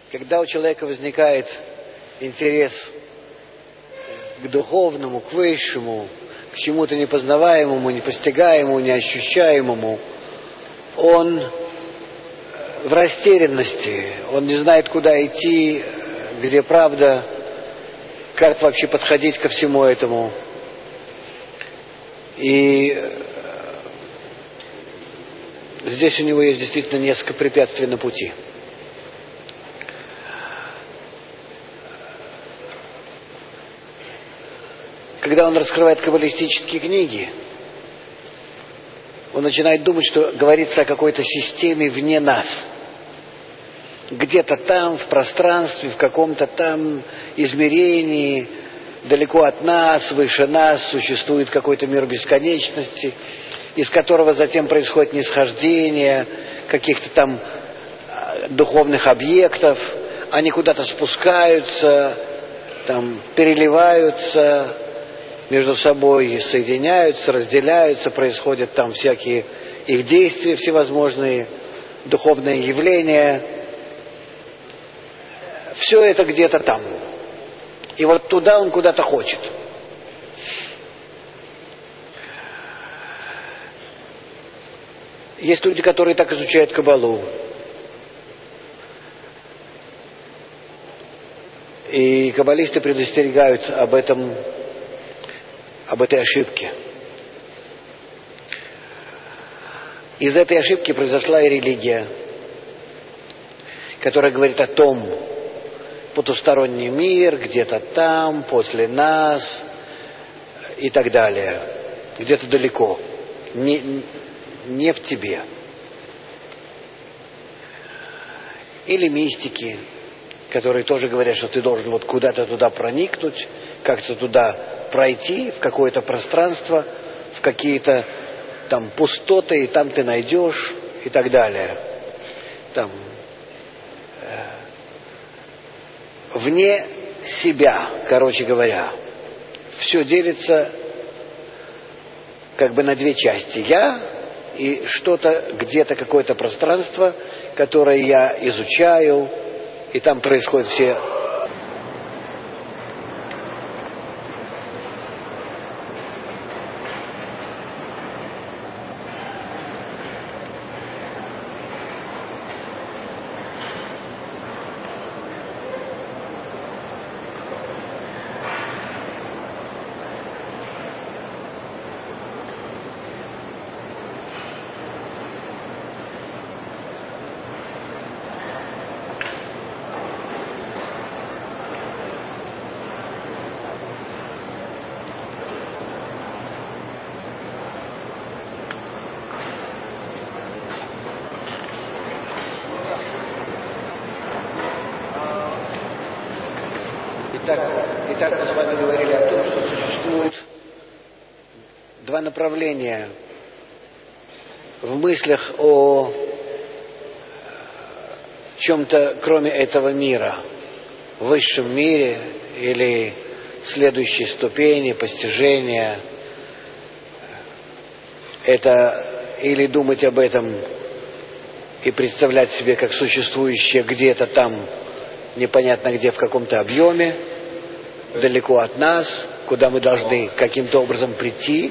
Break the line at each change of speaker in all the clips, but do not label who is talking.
Когда у человека возникает интерес к духовному, к высшему, к чему-то непознаваемому, непостигаемому, неощущаемому, он в растерянности, он не знает, куда идти, где правда, как вообще подходить ко всему этому. И здесь у него есть действительно несколько препятствий на пути. Когда он раскрывает каббалистические книги, он начинает думать, что говорится о какой-то системе вне нас. Где-то там, в пространстве, в каком-то там измерении, далеко от нас, выше нас, существует какой-то мир бесконечности, из которого затем происходит нисхождение каких-то там духовных объектов, они куда-то спускаются, там переливаются, между собой соединяются, разделяются, происходят там всякие их действия, всевозможные духовные явления. Все это где-то там. И вот туда он куда-то хочет. Есть люди, которые так изучают Каббалу. И каббалисты предостерегают об этой ошибке. Из этой ошибки произошла и религия, которая говорит о том, потусторонний мир, где-то там, после нас и так далее, где-то далеко, не в тебе. Или мистики, которые тоже говорят, что ты должен вот куда-то туда проникнуть, как-то туда пройти, в какое-то пространство, в какие-то там пустоты, и там ты найдешь, и так далее. Там вне себя, короче говоря, все делится как бы на две части. Я и что-то, где-то какое-то пространство, которое я изучаю, и там происходят все... Итак, мы с вами говорили о том, что существует два направления в мыслях о чем-то, кроме этого мира, в высшем мире или следующей ступени постижения. Это или думать об этом и представлять себе как существующее где-то там, непонятно где, в каком-то объеме, далеко от нас, куда мы должны каким-то образом прийти,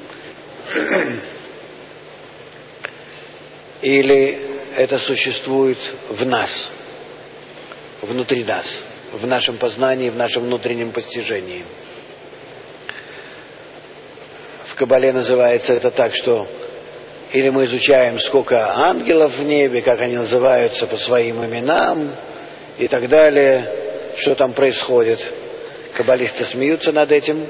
или это существует в нас, внутри нас, в нашем познании, в нашем внутреннем постижении. В Каббале называется это так, что или мы изучаем, сколько ангелов в небе, как они называются по своим именам и так далее, что там происходит. Каббалисты смеются над этим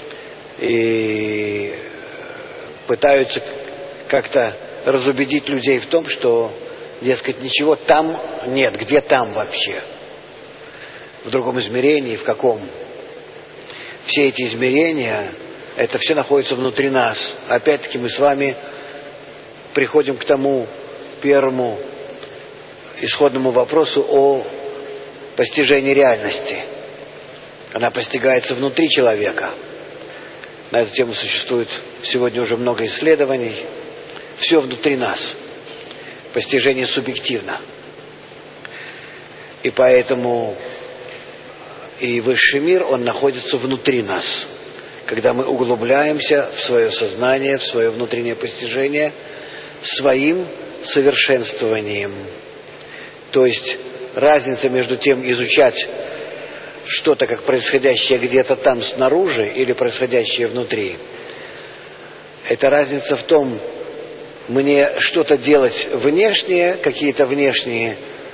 и пытаются как-то разубедить людей в том, что, дескать, ничего там нет, где там вообще? В другом измерении, в каком? Все эти измерения, это все находится внутри нас. Опять-таки мы с вами приходим к тому первому исходному вопросу о постижении реальности. Она постигается внутри человека. На эту тему существует сегодня уже много исследований. Все внутри нас. Постижение субъективно. И поэтому и высший мир, он находится внутри нас. Когда мы углубляемся в свое сознание, в свое внутреннее постижение, своим совершенствованием. То есть разница между тем изучать что-то как происходящее где-то там снаружи или происходящее внутри. Это разница в том, мне что-то делать внешнее, какие-то внешние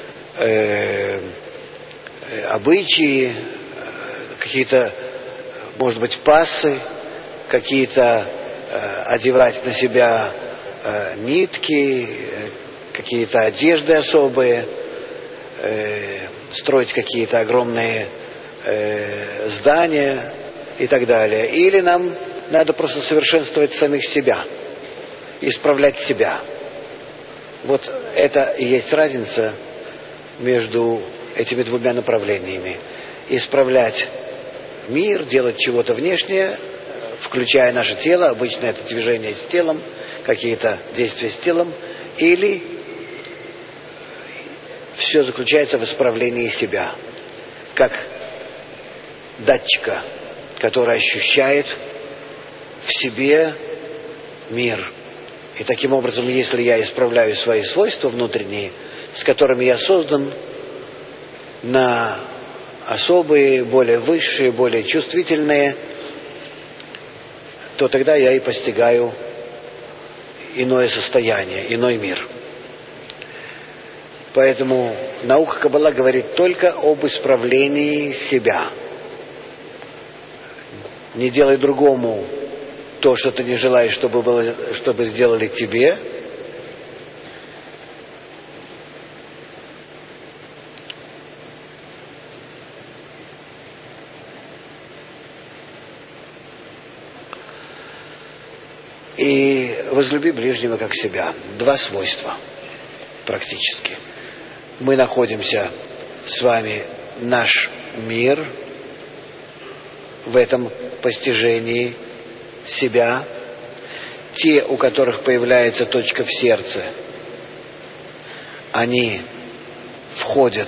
обычаи, какие-то, может быть, пассы, какие-то одевать на себя нитки, какие-то одежды особые, строить какие-то огромные здания и так далее. Или нам надо просто совершенствовать самих себя, исправлять себя. Вот это и есть разница между этими двумя направлениями. Исправлять мир, делать чего-то внешнее, включая наше тело, обычно это движение с телом, какие-то действия с телом, или все заключается в исправлении себя, как датчика, который ощущает в себе мир. И таким образом, если я исправляю свои свойства внутренние, с которыми я создан, на особые, более высшие, более чувствительные, то тогда я и постигаю иное состояние, иной мир. Поэтому наука Каббала говорит только об исправлении себя. Не делай другому то, что ты не желаешь, чтобы сделали тебе. И возлюби ближнего как себя. Два свойства практически. Мы находимся с вами, наш мир, в этом постижении себя. Те, у которых появляется точка в сердце, они входят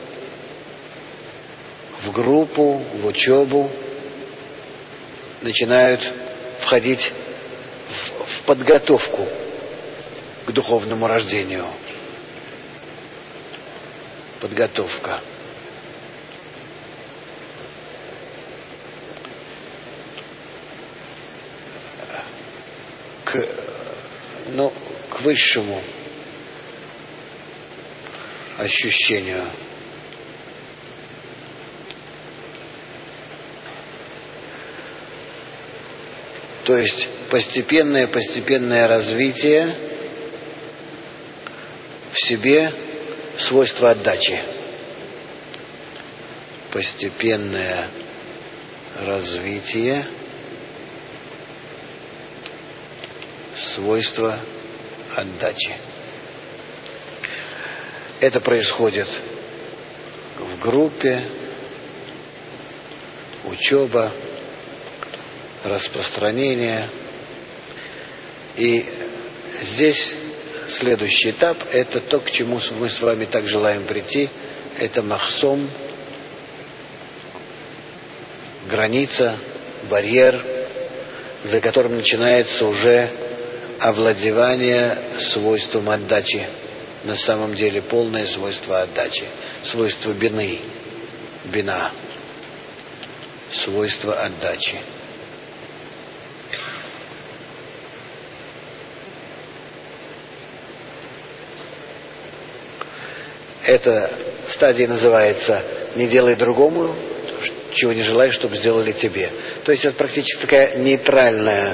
в группу, в учебу, начинают входить в подготовку к духовному рождению. Подготовка. К высшему ощущению. То есть постепенное развитие в себе свойства отдачи. Постепенное развитие свойства отдачи. Это происходит в группе, учеба, распространение. И здесь следующий этап – это то, к чему мы с вами так желаем прийти. Это махсом, граница, барьер, за которым начинается уже овладевание свойством отдачи. На самом деле полное свойство отдачи. Свойство бины. Бина. Свойство отдачи. Эта стадия называется «не делай другому, чего не желаешь, чтобы сделали тебе». То есть это практически такая нейтральное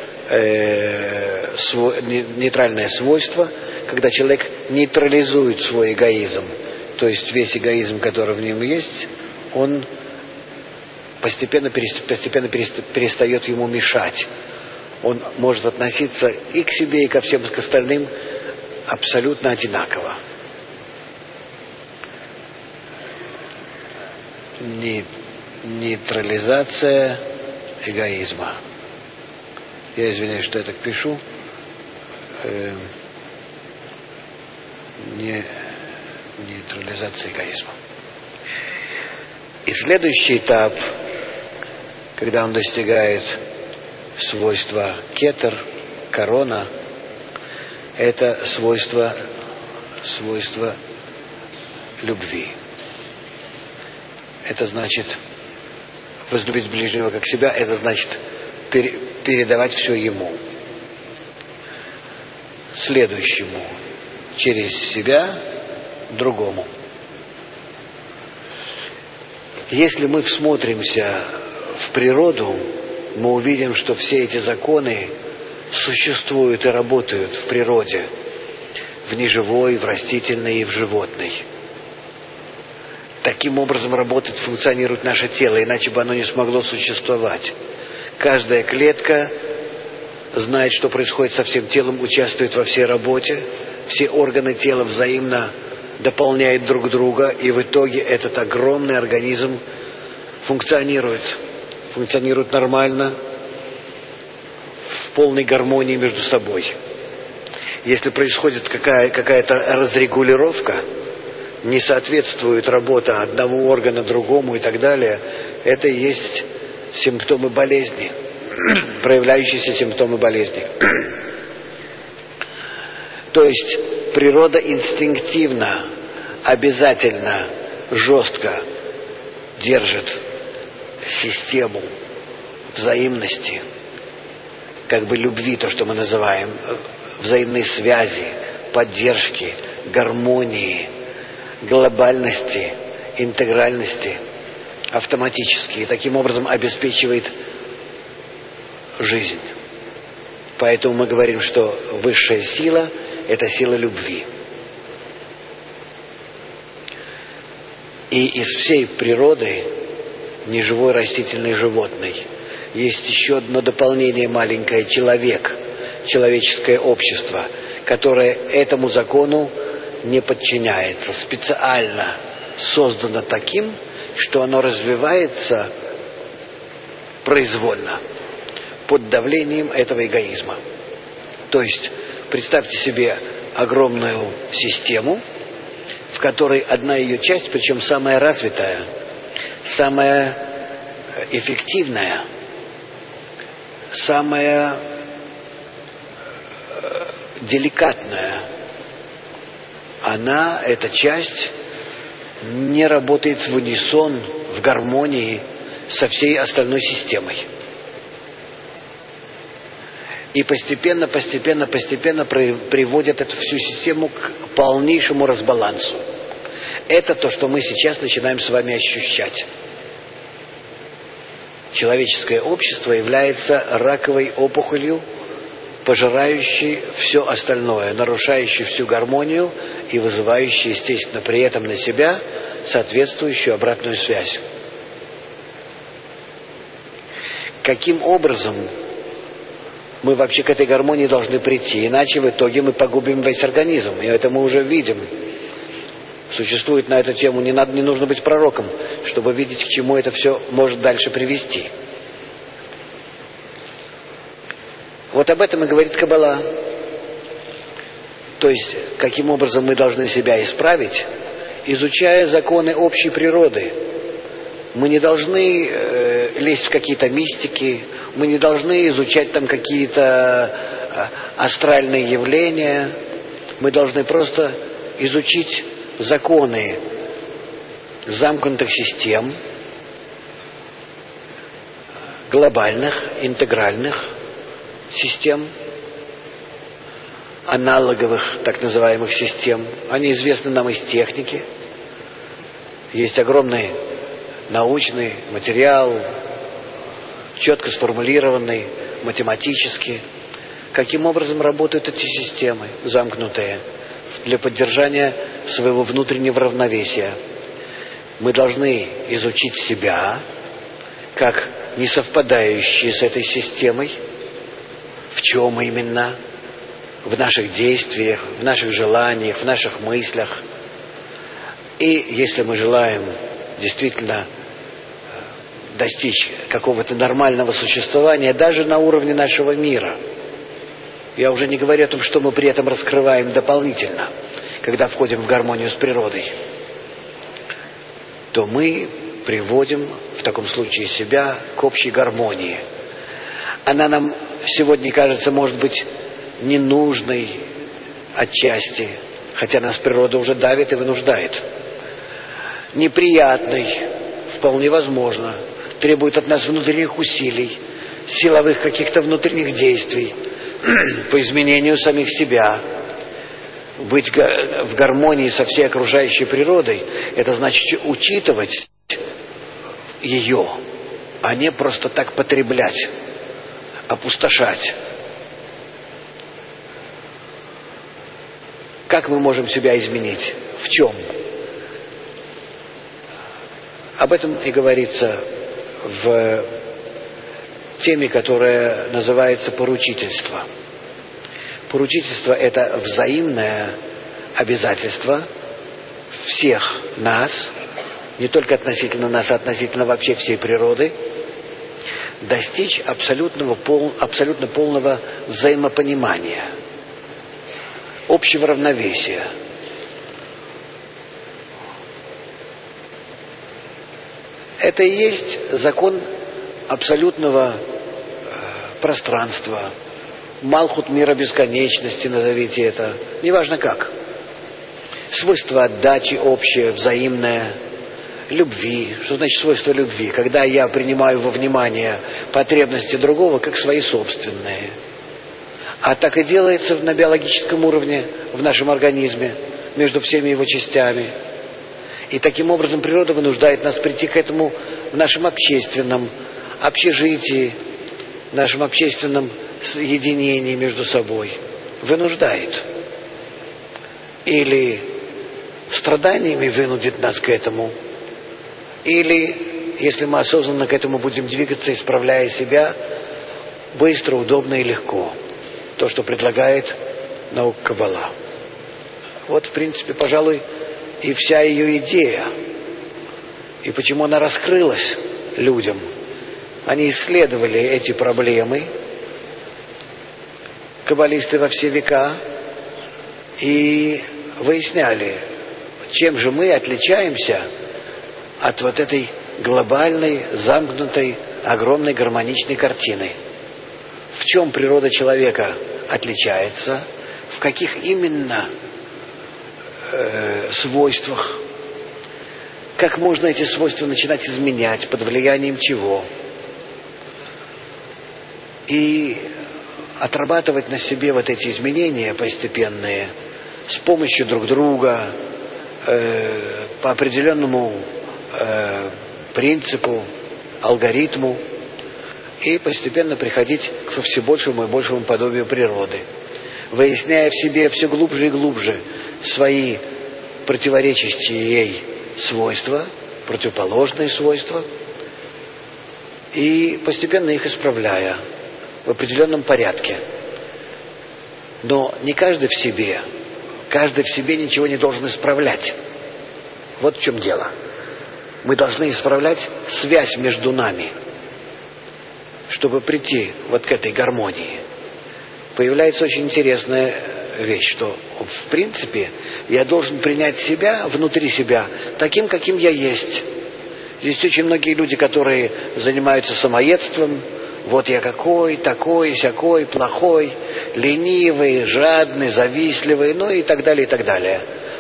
свойство, когда человек нейтрализует свой эгоизм. То есть весь эгоизм, который в нем есть, он постепенно перестает ему мешать. Он может относиться и к себе, и ко всем остальным абсолютно одинаково. Нейтрализация эгоизма. Я извиняюсь, что я так пишу. Нейтрализация эгоизма. И следующий этап, когда он достигает свойства кетер, корона, это свойство любви. Это значит возлюбить ближнего как себя, это значит передавать все ему, следующему, через себя другому. Если мы всмотримся в природу, мы увидим, что все эти законы существуют и работают в природе, в неживой, в растительной и в животной. Таким образом работает, функционирует наше тело, иначе бы оно не смогло существовать. Каждая клетка знает, что происходит со всем телом, участвует во всей работе, все органы тела взаимно дополняют друг друга, и в итоге этот огромный организм функционирует нормально, в полной гармонии между собой. Если происходит какая-то разрегулировка, не соответствует работа одного органа другому и так далее, это и есть симптомы болезни, проявляющиеся симптомы болезни. То есть природа инстинктивно, обязательно, жестко держит систему взаимности, как бы любви, то, что мы называем, взаимной связи, поддержки, гармонии, глобальности, интегральности автоматически, и таким образом обеспечивает жизнь. Поэтому мы говорим, что высшая сила – это сила любви. И из всей природы, неживой, растительной, животной, есть еще одно дополнение маленькое – человек, человеческое общество, которое этому закону не подчиняется, специально создано таким, что оно развивается произвольно, под давлением этого эгоизма. То есть, представьте себе огромную систему, в которой одна ее часть, причем самая развитая, самая эффективная, самая деликатная, эта часть, не работает в унисон, в гармонии со всей остальной системой. И постепенно приводят эту всю систему к полнейшему разбалансу. Это то, что мы сейчас начинаем с вами ощущать. Человеческое общество является раковой опухолью, пожирающей все остальное, нарушающей всю гармонию и вызывающей, естественно, при этом на себя соответствующую обратную связь. Каким образом мы вообще к этой гармонии должны прийти? Иначе в итоге мы погубим весь организм. И это мы уже видим. Существует на эту тему, не нужно быть пророком, чтобы видеть, к чему это все может дальше привести. Вот об этом и говорит Каббала. То есть, каким образом мы должны себя исправить, изучая законы общей природы. Мы не должны лезть в какие-то мистики, мы не должны изучать там какие-то астральные явления. Мы должны просто изучить законы замкнутых систем, глобальных, интегральных систем, аналоговых, так называемых систем. Они известны нам из техники. Есть огромный научный материал, четко сформулированный, математически. Каким образом работают эти системы замкнутые для поддержания своего внутреннего равновесия? Мы должны изучить себя как не совпадающие с этой системой, в чем именно, в наших действиях, в наших желаниях, в наших мыслях. И если мы желаем действительно достичь какого-то нормального существования, даже на уровне нашего мира, я уже не говорю о том, что мы при этом раскрываем дополнительно, когда входим в гармонию с природой, то мы приводим в таком случае себя к общей гармонии. Она нам сегодня кажется, может быть, ненужной отчасти, хотя нас природа уже давит и вынуждает. Неприятной, вполне возможно, требует от нас внутренних усилий, силовых каких-то внутренних действий по изменению самих себя. Быть в гармонии со всей окружающей природой — это значит учитывать ее, а не просто так потреблять, опустошать. Как мы можем себя изменить? В чем? Об этом и говорится в теме, которая называется поручительство. Поручительство — это взаимное обязательство всех нас, не только относительно нас, а относительно вообще всей природы, достичь абсолютно полного взаимопонимания, общего равновесия. Это и есть закон абсолютного пространства, Малхут мира бесконечности, назовите это, неважно как. Свойство отдачи общее, взаимное, любви. Что значит свойство любви? Когда я принимаю во внимание потребности другого как свои собственные. А так и делается на биологическом уровне в нашем организме, между всеми его частями. И таким образом природа вынуждает нас прийти к этому в нашем общественном общежитии, в нашем общественном соединении между собой. Вынуждает. Или страданиями вынудит нас к этому, или, если мы осознанно к этому будем двигаться, исправляя себя, быстро, удобно и легко. То, что предлагает наука Каббала. Вот, в принципе, пожалуй, и вся ее идея. И почему она раскрылась людям. Они исследовали эти проблемы, каббалисты во все века, и выясняли, чем же мы отличаемся от вот этой глобальной, замкнутой, огромной гармоничной картины. В чем природа человека отличается, в каких именно свойствах, как можно эти свойства начинать изменять, под влиянием чего, и отрабатывать на себе вот эти изменения постепенные с помощью друг друга, по определенному принципу, алгоритму, и постепенно приходить к все большему и большему подобию природы, выясняя в себе все глубже и глубже свои противоречащие ей свойства, противоположные свойства, и постепенно их исправляя в определенном порядке. Но не каждый в себе ничего не должен исправлять. Вот в чем дело. Мы должны исправлять связь между нами, чтобы прийти вот к этой гармонии. Появляется очень интересная вещь, что в принципе я должен принять себя, внутри себя, таким, каким я есть. Есть очень многие люди, которые занимаются самоедством. Вот я какой, такой, сякой, плохой, ленивый, жадный, завистливый, ну и так далее, и так далее.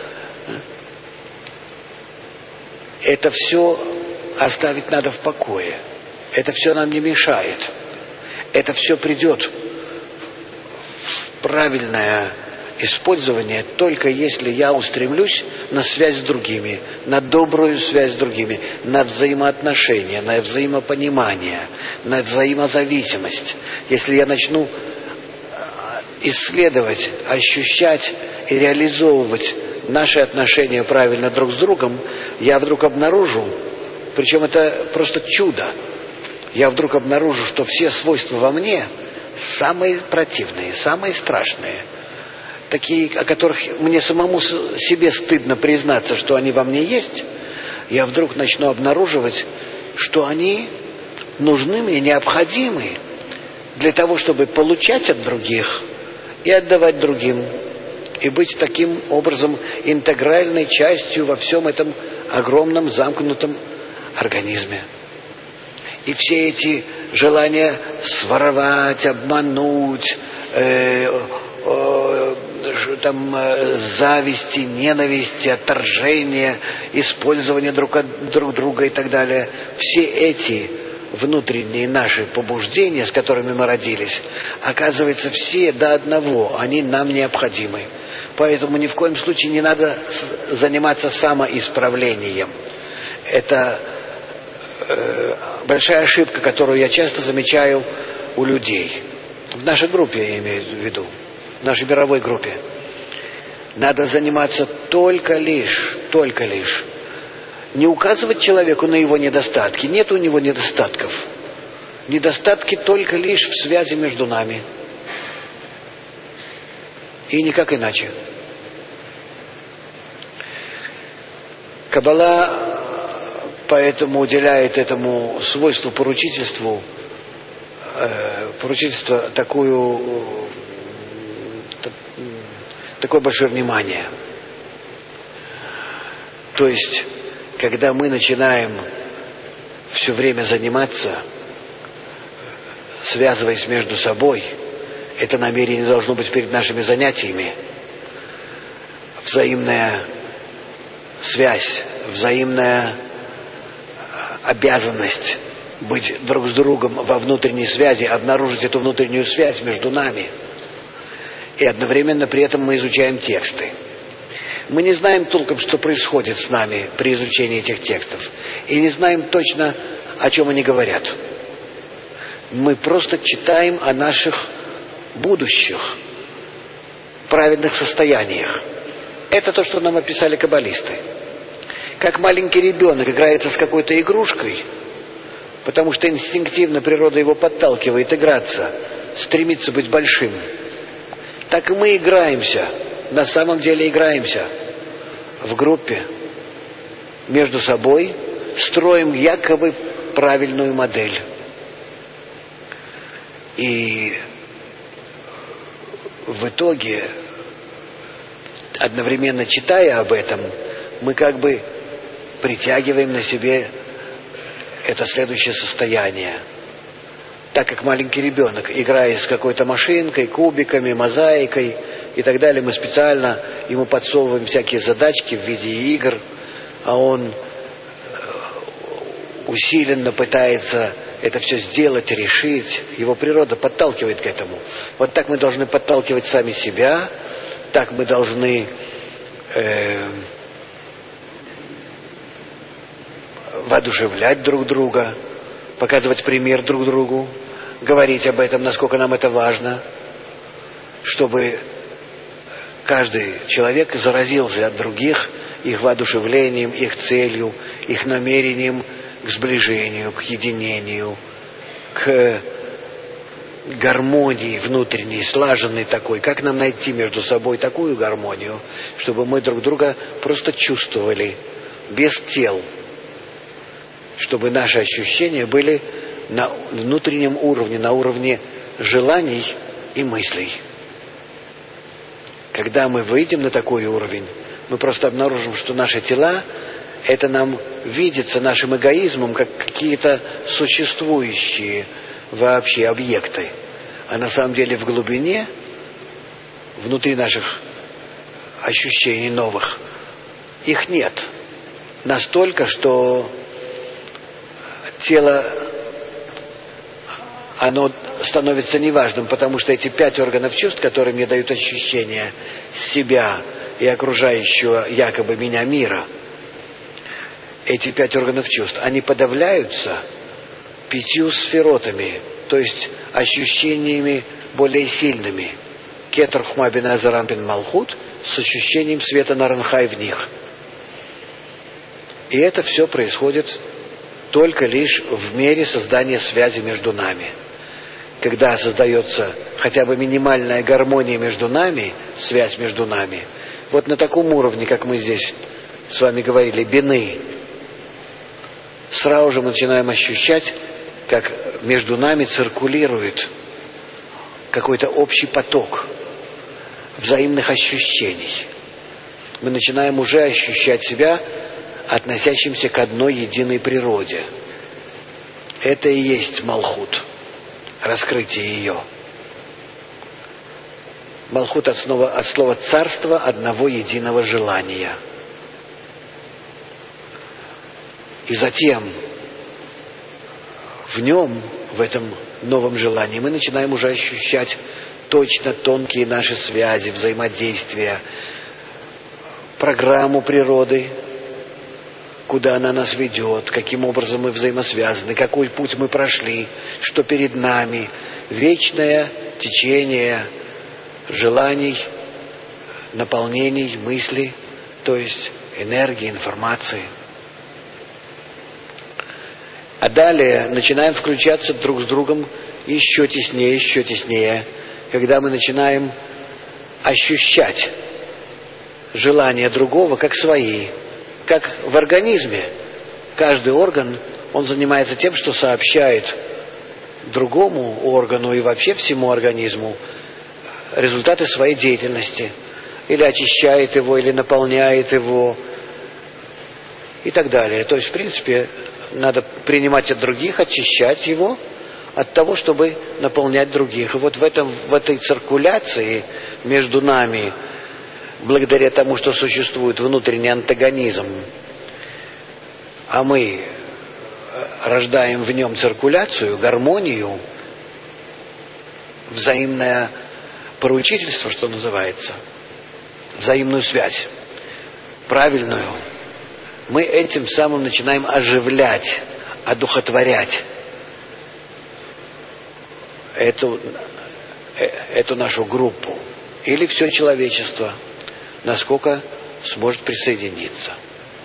Это все оставить надо в покое. Это все нам не мешает. Это все придет в правильное использование только если я устремлюсь на связь с другими, на добрую связь с другими, на взаимоотношения, на взаимопонимание, на взаимозависимость. Если я начну исследовать, ощущать и реализовывать наши отношения правильно друг с другом, я вдруг обнаружу, причем это просто чудо, я вдруг обнаружу, что все свойства во мне самые противные, самые страшные, такие, о которых мне самому себе стыдно признаться, что они во мне есть, я вдруг начну обнаруживать, что они нужны мне, необходимы для того, чтобы получать от других и отдавать другим, и быть таким образом интегральной частью во всем этом огромном замкнутом организме. И все эти желания своровать, обмануть, зависти, ненависти, отторжения, использования друг друга и так далее, все эти внутренние наши побуждения, с которыми мы родились, оказывается, все до одного, они нам необходимы. Поэтому ни в коем случае не надо заниматься самоисправлением. Это большая ошибка, которую я часто замечаю у людей. В нашей группе, я имею в виду, в нашей мировой группе. Надо заниматься только лишь не указывать человеку на его недостатки. Нет у него недостатков. Недостатки только лишь в связи между нами. И никак иначе. Каббала поэтому уделяет этому свойству поручительства такое большое внимание. То есть, когда мы начинаем все время заниматься, связываясь между собой, это намерение должно быть перед нашими занятиями. Взаимная связь, взаимная обязанность быть друг с другом во внутренней связи, обнаружить эту внутреннюю связь между нами. И одновременно при этом мы изучаем тексты. Мы не знаем толком, что происходит с нами при изучении этих текстов. И не знаем точно, о чем они говорят. Мы просто читаем о наших будущих праведных состояниях. Это то, что нам описали каббалисты. Как маленький ребенок играется с какой-то игрушкой, потому что инстинктивно природа его подталкивает играться, стремится быть большим. Так и мы играемся, на самом деле играемся в группе, между собой, строим якобы правильную модель. И в итоге, одновременно читая об этом, мы как бы притягиваем на себе это следующее состояние. Так как маленький ребенок, играя с какой-то машинкой, кубиками, мозаикой и так далее, мы специально ему подсовываем всякие задачки в виде игр, а он усиленно пытается это все сделать, решить. Его природа подталкивает к этому. Вот так мы должны подталкивать сами себя, так мы должны воодушевлять друг друга, показывать пример друг другу, говорить об этом, насколько нам это важно, чтобы каждый человек заразился от других их воодушевлением, их целью, их намерением к сближению, к единению, к гармонии внутренней, слаженной такой. Как нам найти между собой такую гармонию, чтобы мы друг друга просто чувствовали без тел, чтобы наши ощущения были на внутреннем уровне, на уровне желаний и мыслей. Когда мы выйдем на такой уровень, мы просто обнаружим, что наши тела, это нам видится нашим эгоизмом, как какие-то существующие вообще объекты. А на самом деле в глубине, внутри наших ощущений новых, их нет. Настолько, что тело, оно становится неважным, потому что эти 5 органов чувств, которые мне дают ощущение себя и окружающего якобы меня мира, эти 5 органов чувств, они подавляются 5 сферотами, то есть ощущениями более сильными. Кетер хма бин азарам бин малхут, с ощущением света наранхай в них. И это все происходит только лишь в мере создания связи между нами. Когда создается хотя бы минимальная гармония между нами, связь между нами, вот на таком уровне, как мы здесь с вами говорили, бины, сразу же мы начинаем ощущать, как между нами циркулирует какой-то общий поток взаимных ощущений. Мы начинаем уже ощущать себя относящимся к одной единой природе. Это и есть Малхут, раскрытие ее. Малхут от слова царство одного единого желания. И затем в нем, в этом новом желании, мы начинаем уже ощущать точно тонкие наши связи, взаимодействия, программу природы, куда она нас ведет, каким образом мы взаимосвязаны, какой путь мы прошли, что перед нами. Вечное течение желаний, наполнений, мыслей, то есть энергии, информации. А далее начинаем включаться друг с другом еще теснее, когда мы начинаем ощущать желания другого как свои, как в организме. Каждый орган, он занимается тем, что сообщает другому органу и вообще всему организму результаты своей деятельности. Или очищает его, или наполняет его и так далее. То есть, в принципе, надо принимать от других, очищать его от того, чтобы наполнять других. И вот в этой циркуляции между нами, благодаря тому, что существует внутренний антагонизм, а мы рождаем в нем циркуляцию, гармонию, взаимное поручительство, что называется, взаимную связь, правильную, мы этим самым начинаем оживлять, одухотворять эту нашу группу или все человечество, насколько сможет присоединиться.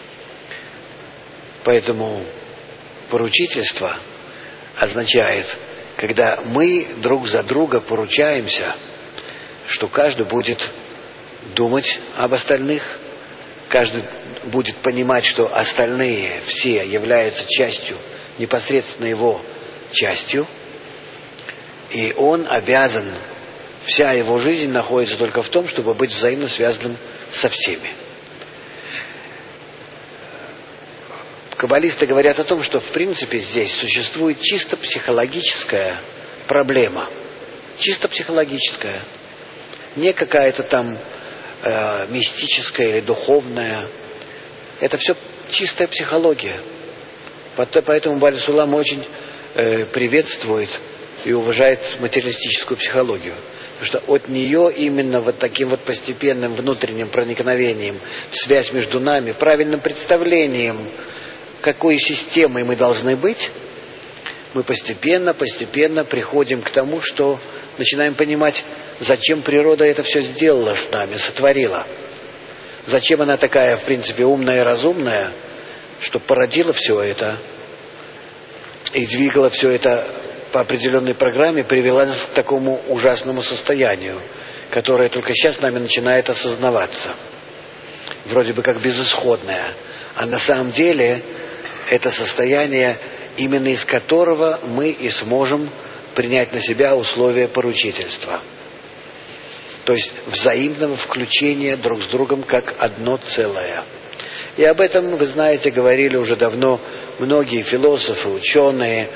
Поэтому поручительство означает, когда мы друг за друга поручаемся, что каждый будет думать об остальных, каждый будет понимать, что остальные все являются частью, непосредственно его частью, и он обязан, вся его жизнь находится только в том, чтобы быть взаимно связанным со всеми. Каббалисты говорят о том, что в принципе здесь существует чисто психологическая проблема. Чисто психологическая. Не какая-то там мистическая или духовная. Это все чистая психология. Поэтому Бааль Сулам очень приветствует и уважает материалистическую психологию. Потому что от нее именно вот таким вот постепенным внутренним проникновением в связь между нами, правильным представлением, какой системой мы должны быть, мы постепенно приходим к тому, что начинаем понимать, зачем природа это все сделала с нами, сотворила. Зачем она такая, в принципе, умная и разумная, что породила все это и двигала все это по определенной программе, привела нас к такому ужасному состоянию, которое только сейчас нами начинает осознаваться. Вроде бы как безысходное. А на самом деле это состояние, именно из которого мы и сможем принять на себя условия поручительства. То есть взаимного включения друг с другом как одно целое. И об этом, вы знаете, говорили уже давно многие философы, ученые,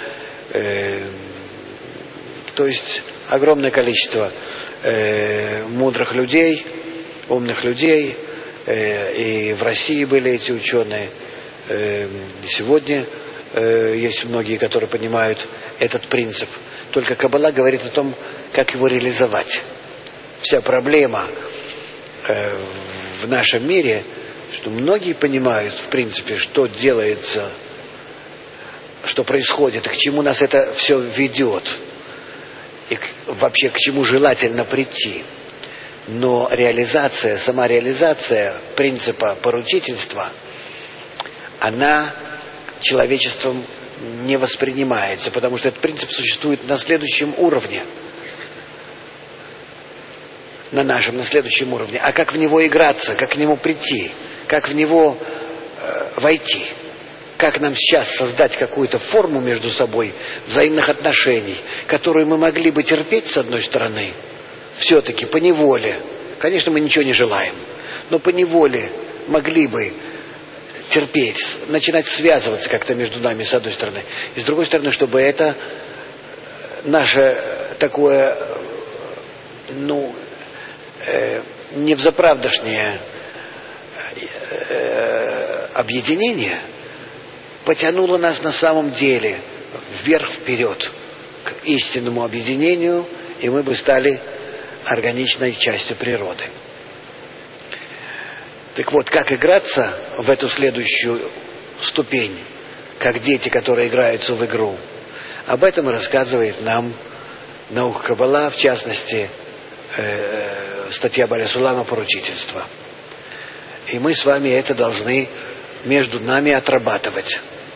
то есть огромное количество мудрых людей, умных людей, и в России были эти ученые, и сегодня есть многие, которые понимают этот принцип. Только Каббала говорит о том, как его реализовать. Вся проблема в нашем мире, что многие понимают, в принципе, что делается, что происходит, и к чему нас это все ведет, и вообще к чему желательно прийти. Но реализация, сама реализация принципа поручительства, она человечеством не воспринимается, потому что этот принцип существует на следующем уровне. На следующем уровне. А как в него играться, как к нему прийти, как в него войти? Как нам сейчас создать какую-то форму между собой взаимных отношений, которую мы могли бы терпеть с одной стороны, все-таки поневоле, конечно, мы ничего не желаем, но поневоле могли бы терпеть, начинать связываться как-то между нами, с одной стороны. И с другой стороны, чтобы это наше такое, невзаправдошнее объединение потянуло нас на самом деле вверх-вперед к истинному объединению, и мы бы стали органичной частью природы. Так вот, как играться в эту следующую ступень, как дети, которые играются в игру, об этом рассказывает нам наука Каббала, в частности, статья Бааля Сулама «Поручительство». И мы с вами это должны между нами отрабатывать.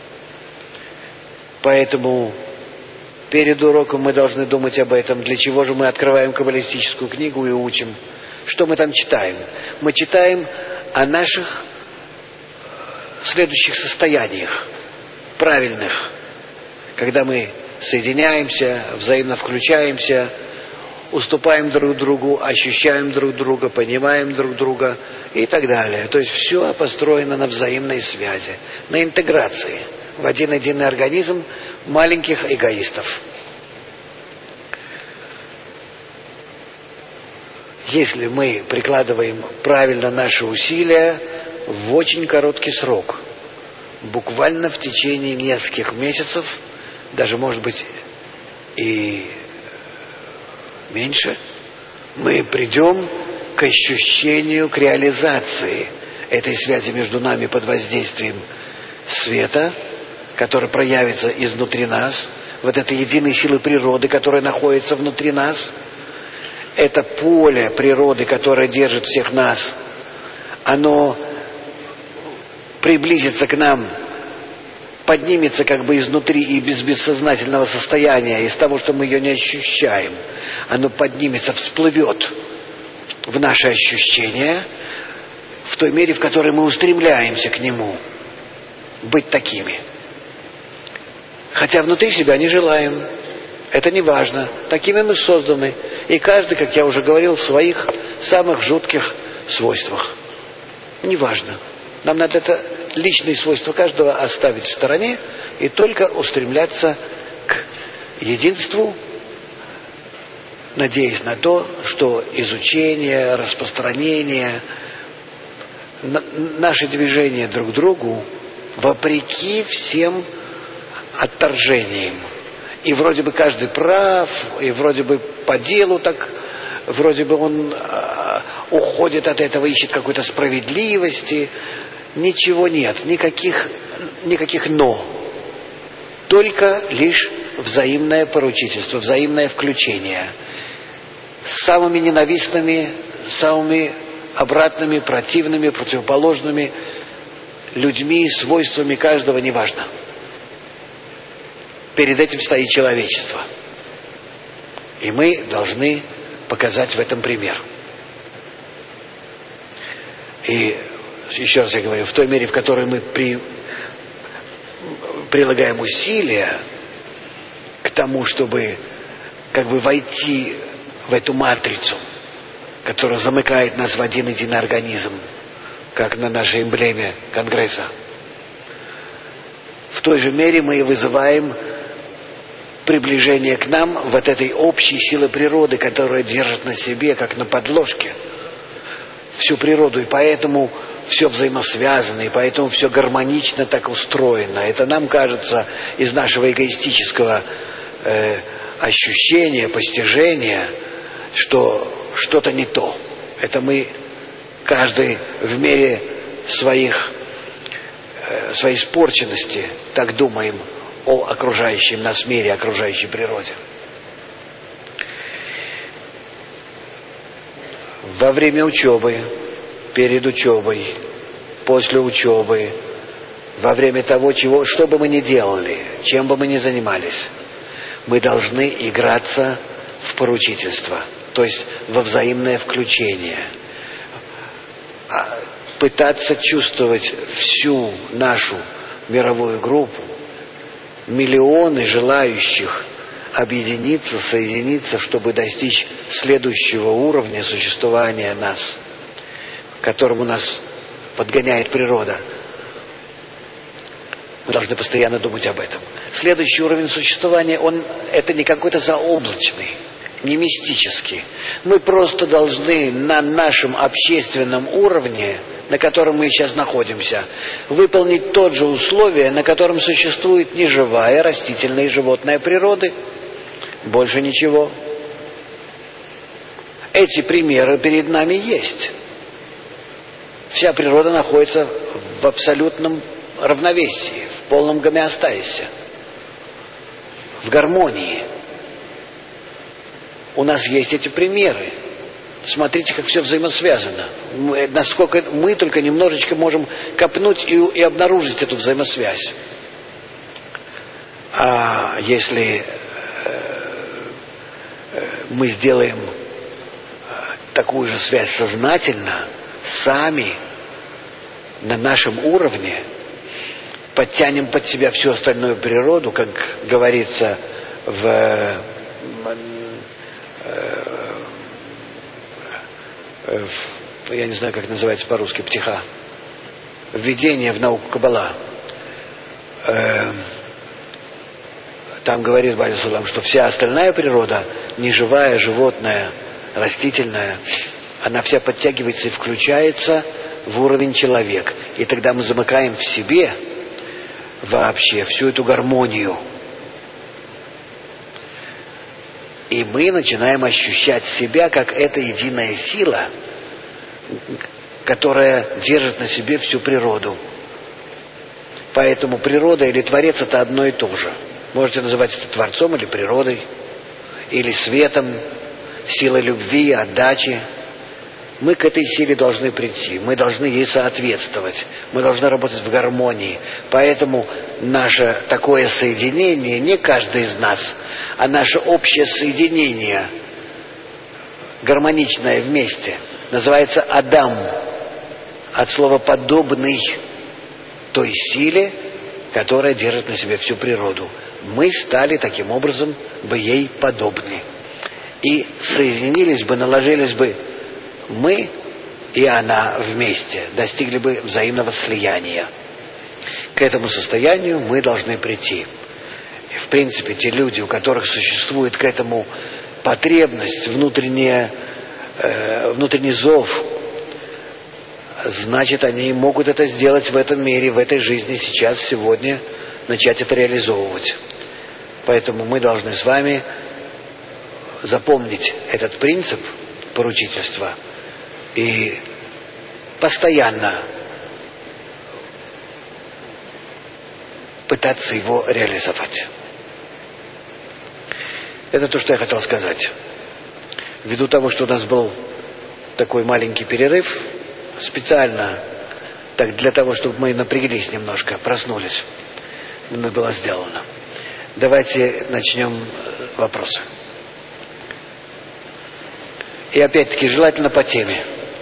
Поэтому перед уроком мы должны думать об этом. Для чего же мы открываем каббалистическую книгу и учим? Что мы там читаем? Мы читаем о наших следующих состояниях, правильных, когда мы соединяемся, взаимно включаемся, уступаем друг другу, ощущаем друг друга, понимаем друг друга и так далее. То есть все построено на взаимной связи, на интеграции в один единый организм маленьких эгоистов. Если мы прикладываем правильно наши усилия в очень короткий срок, буквально в течение нескольких месяцев, даже, может быть, и меньше, мы придем к ощущению, к реализации этой связи между нами под воздействием света, который проявится изнутри нас, вот этой единой силы природы, которая находится внутри нас. Это поле природы, которое держит всех нас, оно приблизится к нам, поднимется как бы изнутри и без бессознательного состояния, из того, что мы ее не ощущаем. Оно поднимется, всплывет в наши ощущения в той мере, в которой мы устремляемся к нему, быть такими. Хотя внутри себя не желаем. Это не важно. Такими мы созданы. И каждый, как я уже говорил, в своих самых жутких свойствах. Не важно. Нам надо это личные свойства каждого оставить в стороне и только устремляться к единству, надеясь на то, что изучение, распространение, наши движения друг к другу, вопреки всем отторжениям, и вроде бы каждый прав, и вроде бы по делу так, вроде бы он уходит от этого, ищет какой-то справедливости. Ничего нет, никаких «но». Только лишь взаимное поручительство, взаимное включение. С самыми ненавистными, самыми обратными, противными, противоположными людьми, свойствами каждого, неважно. Перед этим стоит человечество. И мы должны показать в этом пример. И еще раз я говорю, в той мере, в которой мы прилагаем усилия к тому, чтобы как бы войти в эту матрицу, которая замыкает нас в один единый организм, как на нашей эмблеме Конгресса, в той же мере мы и вызываем приближение к нам вот этой общей силы природы, которая держит на себе, как на подложке, всю природу. И поэтому все взаимосвязано, и поэтому все гармонично так устроено. Это нам кажется из нашего эгоистического ощущения, постижения, что что-то не то. Это мы, каждый в мере своей испорченности, так думаем о окружающем нас мире, окружающей природе. Во время учебы, перед учебой, после учебы, во время того, что бы мы ни делали, чем бы мы ни занимались, мы должны играться в поручительство, то есть во взаимное включение, пытаться чувствовать всю нашу мировую группу, миллионы желающих объединиться, соединиться, чтобы достичь следующего уровня существования нас, к которому нас подгоняет природа. Мы должны постоянно думать об этом. Следующий уровень существования, это не какой-то заоблачный, не мистический. Мы просто должны на нашем общественном уровне, на котором мы сейчас находимся, выполнить тот же условие, на котором существует неживая растительная и животная природы. Больше ничего. Эти примеры перед нами есть. Вся природа находится в абсолютном равновесии, в полном гомеостазисе, в гармонии. У нас есть эти примеры. Смотрите, как все взаимосвязано. Насколько мы только немножечко можем копнуть и обнаружить эту взаимосвязь. А если мы сделаем такую же связь сознательно, сами, на нашем уровне, подтянем под себя всю остальную природу, как говорится я не знаю, как называется по-русски, птиха, введение в науку Каббала. Там говорит Бали Сулам, что вся остальная природа, неживая, животная, растительная, она вся подтягивается и включается в уровень человек. И тогда мы замыкаем в себе вообще всю эту гармонию. И мы начинаем ощущать себя как эта единая сила, которая держит на себе всю природу. Поэтому природа или Творец — это одно и то же. Можете называть это Творцом или природой, или светом, силой любви, отдачи. Мы к этой силе должны прийти, мы должны ей соответствовать, мы должны работать в гармонии. Поэтому наше такое соединение, не каждый из нас, а наше общее соединение, гармоничное вместе, называется Адам, от слова «подобный» той силе, которая держит на себе всю природу. Мы стали таким образом бы ей подобны. И соединились бы, наложились бы мы и она вместе, достигли бы взаимного слияния. К этому состоянию мы должны прийти. И, в принципе, те люди, у которых существует к этому потребность, внутренний зов, значит, они могут это сделать в этом мире, в этой жизни, сейчас, сегодня, начать это реализовывать. Поэтому мы должны с вами запомнить этот принцип поручительства и постоянно пытаться его реализовать. Это то, что я хотел сказать. Ввиду того, что у нас был такой маленький перерыв, специально так для того, чтобы мы напряглись немножко, проснулись, было сделано. Давайте начнем вопросы. И опять-таки желательно по теме.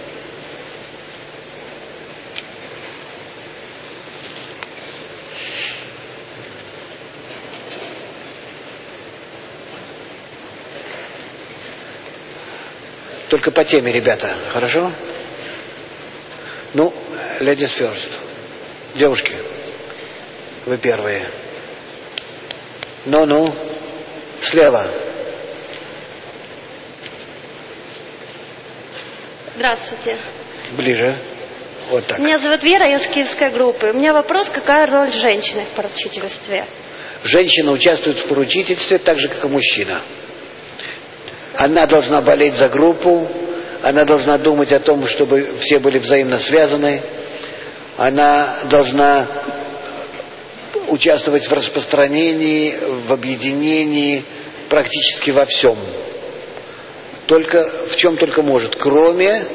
Только по теме, ребята, хорошо? Ну, ladies first. Девушки, вы первые. Ну, слева.
Здравствуйте.
Ближе. Вот так.
Меня зовут Вера, я с киевской группы. У меня вопрос, какая роль женщины в поручительстве?
Женщина участвует в поручительстве так же, как и мужчина. Она должна болеть за группу, она должна думать о том, чтобы все были взаимно связаны, она должна участвовать в распространении, в объединении, практически во всем. Только в чем только может, кроме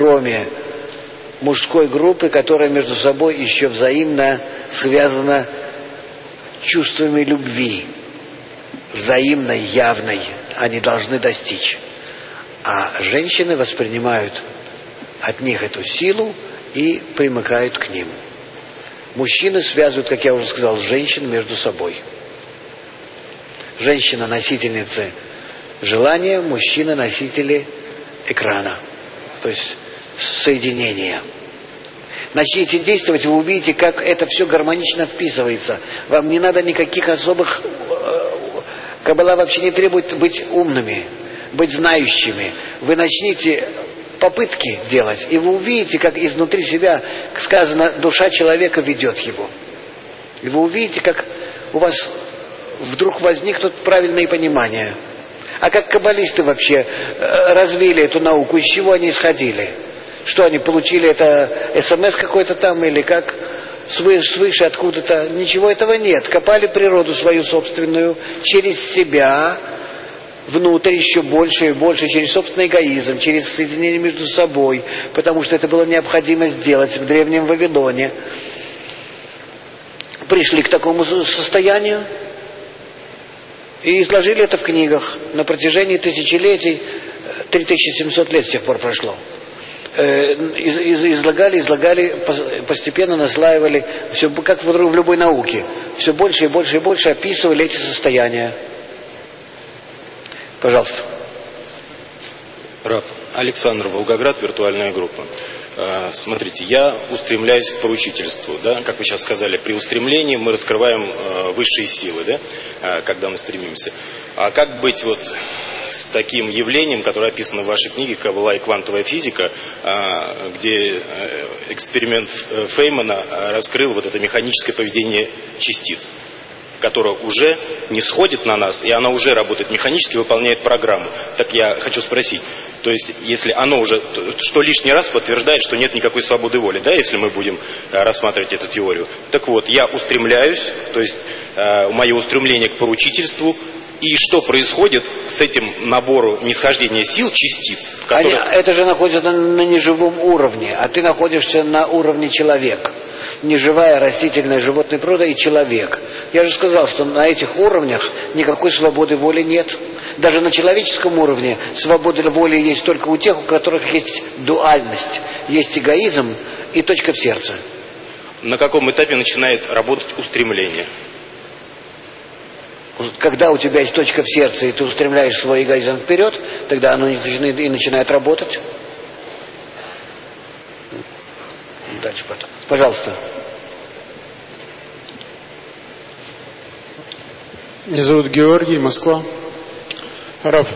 мужской группы, которая между собой еще взаимно связана чувствами любви, взаимной, явной, они должны достичь. А женщины воспринимают от них эту силу и примыкают к ним. Мужчины связывают, как я уже сказал, женщин между собой. Женщина носительницы желания, мужчины носители экрана, то есть соединения. Начните действовать, вы увидите, как это все гармонично вписывается. Вам не надо никаких особых... Каббала вообще не требует быть умными, быть знающими. Вы начните попытки делать, и вы увидите, как изнутри себя, сказано, душа человека ведет его. И вы увидите, как у вас вдруг возникнут правильные понимания. А как каббалисты вообще развили эту науку, из чего они исходили? Что они получили, это СМС какой-то там, или как свыше откуда-то? Ничего этого нет. Копали природу свою собственную через себя, внутрь еще больше и больше, через собственный эгоизм, через соединение между собой, потому что это было необходимо сделать в Древнем Вавилоне. Пришли к такому состоянию и изложили это в книгах. На протяжении тысячелетий, 3700 лет с тех пор прошло. Излагали, постепенно наслаивали, все как в любой науке. Все больше и больше и больше описывали эти состояния. Пожалуйста.
Рав, Александр, Волгоград, виртуальная группа. Смотрите, я устремляюсь к поручительству, да, как вы сейчас сказали, при устремлении мы раскрываем высшие силы, да, когда мы стремимся. А как быть вот с таким явлением, которое описано в вашей книге «Каббала и квантовая физика», где эксперимент Феймана раскрыл вот это механическое поведение частиц, которое уже не сходит на нас, и оно уже работает механически, выполняет программу. Так я хочу спросить, то есть если оно уже, что лишний раз подтверждает, что нет никакой свободы воли, да, если мы будем рассматривать эту теорию. Так вот, я устремляюсь, то есть мое устремление к поручительству, и что происходит с этим набором нисхождения сил частиц? Которые...
Это же находится на неживом уровне, а ты находишься на уровне человека. Неживая, растительная, животная природа и человек. Я же сказал, что на этих уровнях никакой свободы воли нет. Даже на человеческом уровне свобода воли есть только у тех, у которых есть дуальность, есть эгоизм и точка в сердце.
На каком этапе начинает работать устремление?
Когда у тебя есть точка в сердце, и ты устремляешь свой эгоизм вперед, тогда оно и начинает работать. Дальше потом. Пожалуйста.
Меня зовут Георгий, Москва. Рав,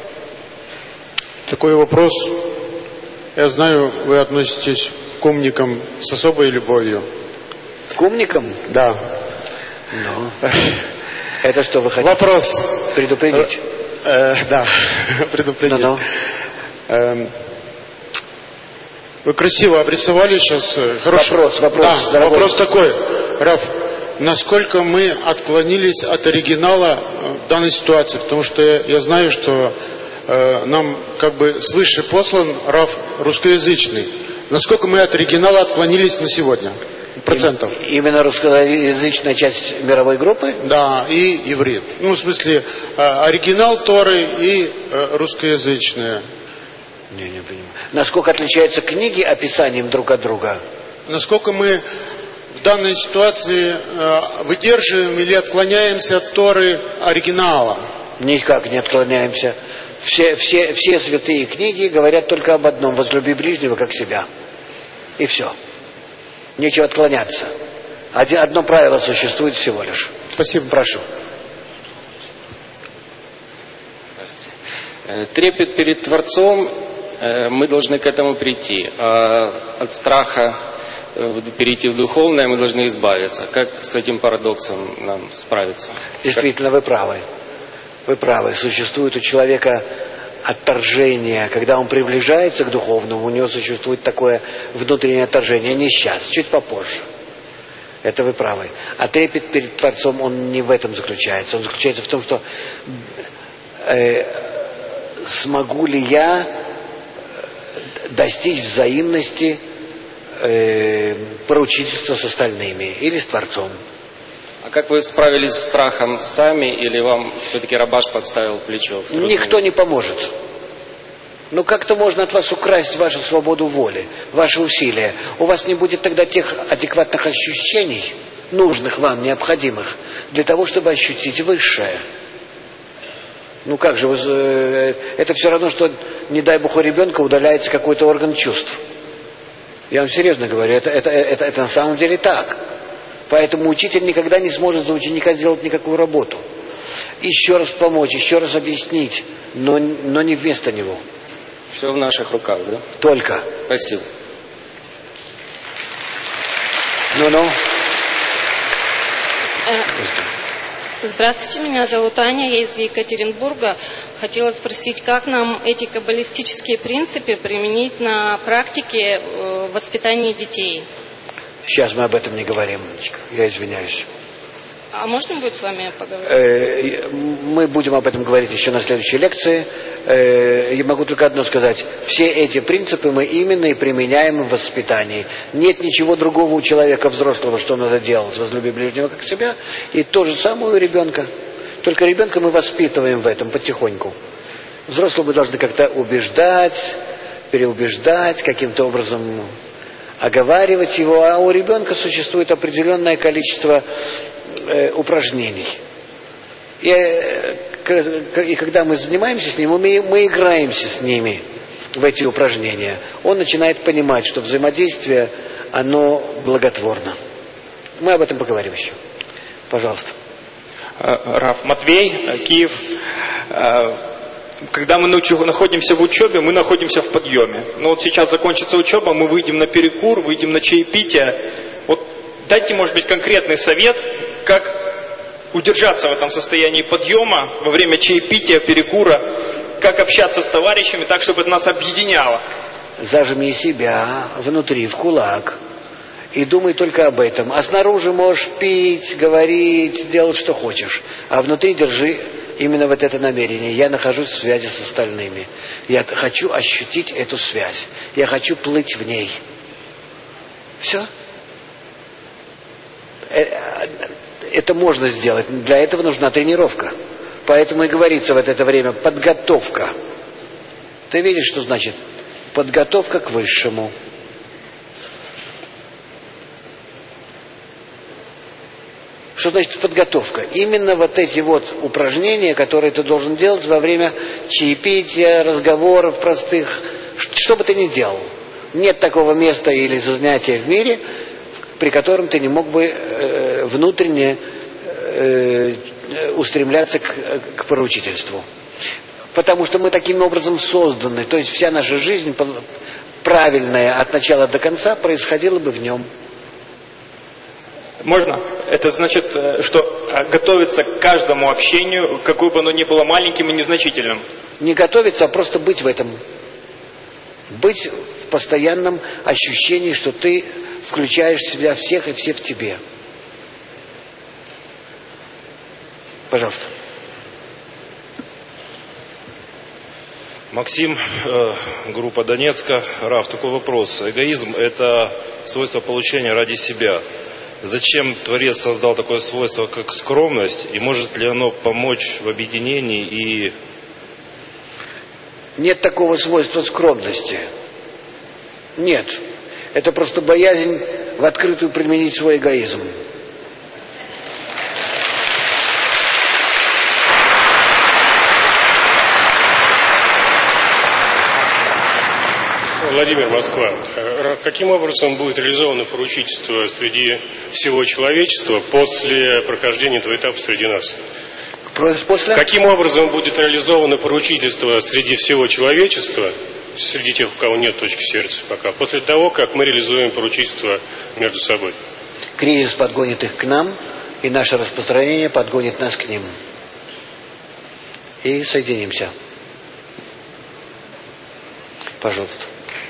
такой вопрос. Я знаю, вы относитесь к умникам с особой любовью.
К умникам?
Да.
Ну, это что вы хотите?
Вопрос.
Предупредить?
Да, предупредить. Вы красиво обрисовали сейчас. Хороший
вопрос.
Да, вопрос такой. Рав, насколько мы отклонились от оригинала в данной ситуации? Потому что я знаю, что нам как бы свыше послан Рав русскоязычный. Насколько мы от оригинала отклонились на сегодня? Процентов.
Именно русскоязычная часть мировой группы?
Да, и иврит. Ну, в смысле, оригинал Торы и русскоязычная.
Не понимаю. Насколько отличаются книги описанием друг от друга? Насколько мы
в данной ситуации выдерживаем или отклоняемся от Торы оригинала?
Никак не отклоняемся. Все святые книги говорят только об одном: возлюби ближнего как себя. И все. Нечего отклоняться. Одно правило существует всего лишь.
Спасибо.
Прошу.
Трепет перед Творцом, мы должны к этому прийти. А от страха перейти в духовное мы должны избавиться. Как с этим парадоксом нам справиться?
Действительно, вы правы. Вы правы. Существует у человека отторжение. Когда он приближается к духовному, у него существует такое внутреннее отторжение. Не сейчас, чуть попозже. Это вы правы. А трепет перед Творцом, он не в этом заключается. Он заключается в том, что смогу ли я достичь взаимности поручительства с остальными или с Творцом.
А как вы справились с страхом сами, или вам все-таки Рабаш подставил плечо?
Никто не поможет. Ну как-то можно от вас украсть вашу свободу воли, ваши усилия. У вас не будет тогда тех адекватных ощущений, нужных вам, необходимых, для того, чтобы ощутить высшее. Ну как же, это все равно, что, не дай бог, у ребенка удаляется какой-то орган чувств. Я вам серьезно говорю, это на самом деле так. Поэтому учитель никогда не сможет за ученика сделать никакую работу. Еще раз помочь, еще раз объяснить, но не вместо него.
Все в наших руках, да?
Только.
Спасибо.
Ну-ну.
Здравствуйте, меня зовут Аня, я из Екатеринбурга. Хотела спросить, как нам эти каббалистические принципы применить на практике воспитания детей?
Сейчас мы об этом не говорим, Анечка. Я извиняюсь.
А можно будет с вами поговорить?
Мы будем об этом говорить еще на следующей лекции. Я могу только одно сказать. Все эти принципы мы именно и применяем в воспитании. Нет ничего другого у человека взрослого, что надо делать. Возлюби ближнего как себя. И то же самое у ребенка. Только ребенка мы воспитываем в этом потихоньку. Взрослого мы должны как-то убеждать, переубеждать, каким-то образом оговаривать его. А у ребенка существует определенное количество упражнений. И когда мы занимаемся с ним, мы играемся с ними в эти упражнения. Он начинает понимать, что взаимодействие, оно благотворно. Мы об этом поговорим еще. Пожалуйста.
Рав Матвей, Киев. Когда мы находимся в учебе, мы находимся в подъеме. Но вот сейчас закончится учеба, мы выйдем на перекур, выйдем на чаепитие. Вот дайте, может быть, конкретный совет, как удержаться в этом состоянии подъема во время чаепития, перекура, как общаться с товарищами так, чтобы это нас объединяло.
Зажми себя внутри в кулак и думай только об этом. А снаружи можешь пить, говорить, делать, что хочешь. А внутри держи именно вот это намерение. Я нахожусь в связи с остальными. Я хочу ощутить эту связь. Я хочу плыть в ней. Все. Это можно сделать. Для этого нужна тренировка. Поэтому и говорится в это время подготовка. Ты видишь, что значит подготовка к высшему. Что значит подготовка? Именно вот эти вот упражнения, которые ты должен делать во время чаепития, разговоров простых, что бы ты ни делал. Нет такого места или занятия в мире, при котором ты не мог бы внутренне устремляться к поручительству. Потому что мы таким образом созданы. То есть вся наша жизнь правильная от начала до конца происходила бы в нем.
Можно? Это значит, что готовиться к каждому общению, какое бы оно ни было маленьким и незначительным.
Не готовиться, а просто быть в этом. Быть в постоянном ощущении, что ты включаешь в себя всех и все в тебе. Пожалуйста.
Максим, группа Донецка. Рав, такой вопрос. Эгоизм – это свойство получения ради себя. Зачем Творец создал такое свойство, как скромность, и может ли оно помочь в объединении и...
Нет такого свойства скромности. Нет. Это просто боязнь в открытую применить свой эгоизм.
Владимир, Москва. Каким образом будет реализовано поручительство среди всего человечества после прохождения этого этапа среди нас? Каким образом будет реализовано поручительство среди всего человечества, среди тех, у кого нет точки сердца пока, после того, как мы реализуем поручительство между собой?
Кризис подгонит их к нам, и наше распространение подгонит нас к ним. И соединимся. Пожалуйста.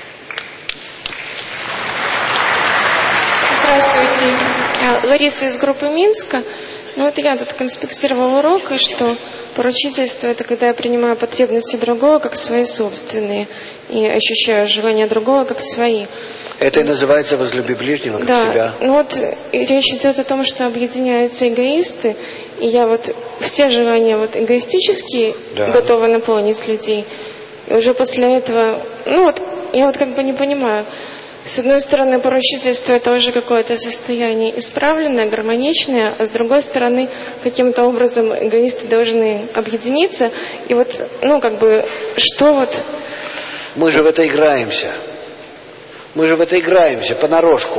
Здравствуйте. Лариса из группы Минска. Ну вот я тут конспектировала урок, и что поручительство — это когда я принимаю потребности другого как свои собственные и ощущаю желания другого как свои.
Это и называется «возлюби ближнего как себя».
Ну вот речь идет о том, что объединяются эгоисты, и я вот все желания вот эгоистические готова наполнить людей. И уже после этого, ну вот, я вот как бы не понимаю. С одной стороны, поручительство — это уже какое-то состояние исправленное, гармоничное, а с другой стороны, каким-то образом эгоисты должны объединиться. И вот, ну как бы, что вот...
Мы же в это играемся. Мы же в это играемся понарошку.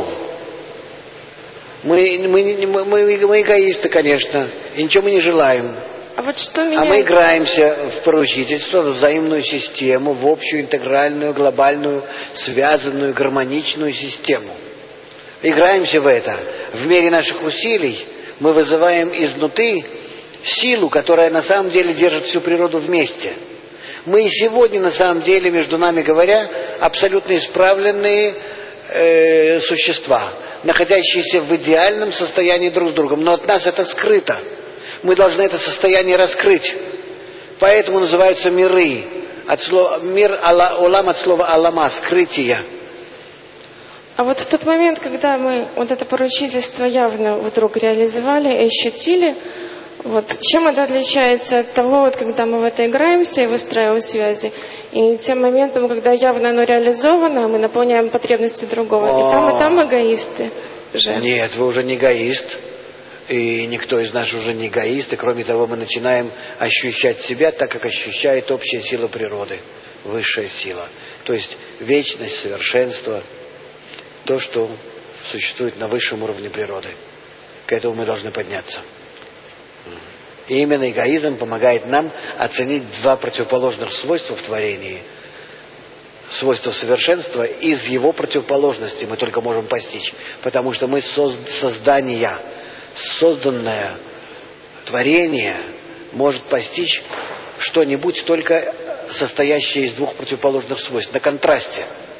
Мы эгоисты, конечно, и ничего мы не желаем.
А вот что меня...
А мы играемся в поручительство, в взаимную систему, в общую интегральную, глобальную, связанную, гармоничную систему. Играемся в это. В мере наших усилий мы вызываем изнутри силу, которая на самом деле держит всю природу вместе. Мы и сегодня, на самом деле, между нами говоря, абсолютно исправленные существа, находящиеся в идеальном состоянии друг с другом. Но от нас это скрыто. Мы должны это состояние раскрыть. Поэтому называются миры. Мир Олам от слова Алама, скрытие.
А вот в тот момент, когда мы вот это поручительство явно вдруг реализовали и ощутили, вот чем это отличается от того, вот, когда мы в это играемся и выстраиваем связи, и тем моментом, когда явно оно реализовано, мы наполняем потребности другого. И там эгоисты же.
Нет, вы уже не эгоист. И никто из нас уже не эгоист. И кроме того, мы начинаем ощущать себя так, как ощущает общая сила природы. Высшая сила. То есть вечность, совершенство. То, что существует на высшем уровне природы. К этому мы должны подняться. И именно эгоизм помогает нам оценить два противоположных свойства в творении. Свойство совершенства из его противоположности мы только можем постичь. Потому что мы создание, созданное творение может постичь что-нибудь только состоящее из двух противоположных свойств, на контрасте.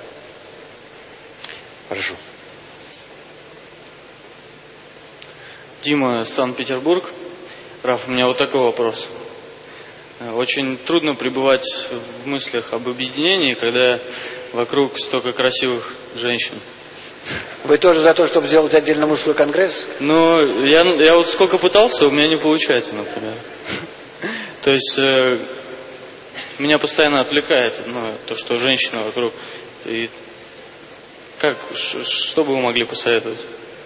Прошу.
Дима, Санкт-Петербург. Раф, у меня вот такой вопрос. Очень трудно пребывать в мыслях об объединении, когда вокруг столько красивых женщин.
Вы тоже за то, чтобы сделать отдельно мужской конгресс?
Ну, я вот сколько пытался, у меня не получается, например. То есть меня постоянно отвлекает то, что женщина вокруг. И что бы вы могли посоветовать?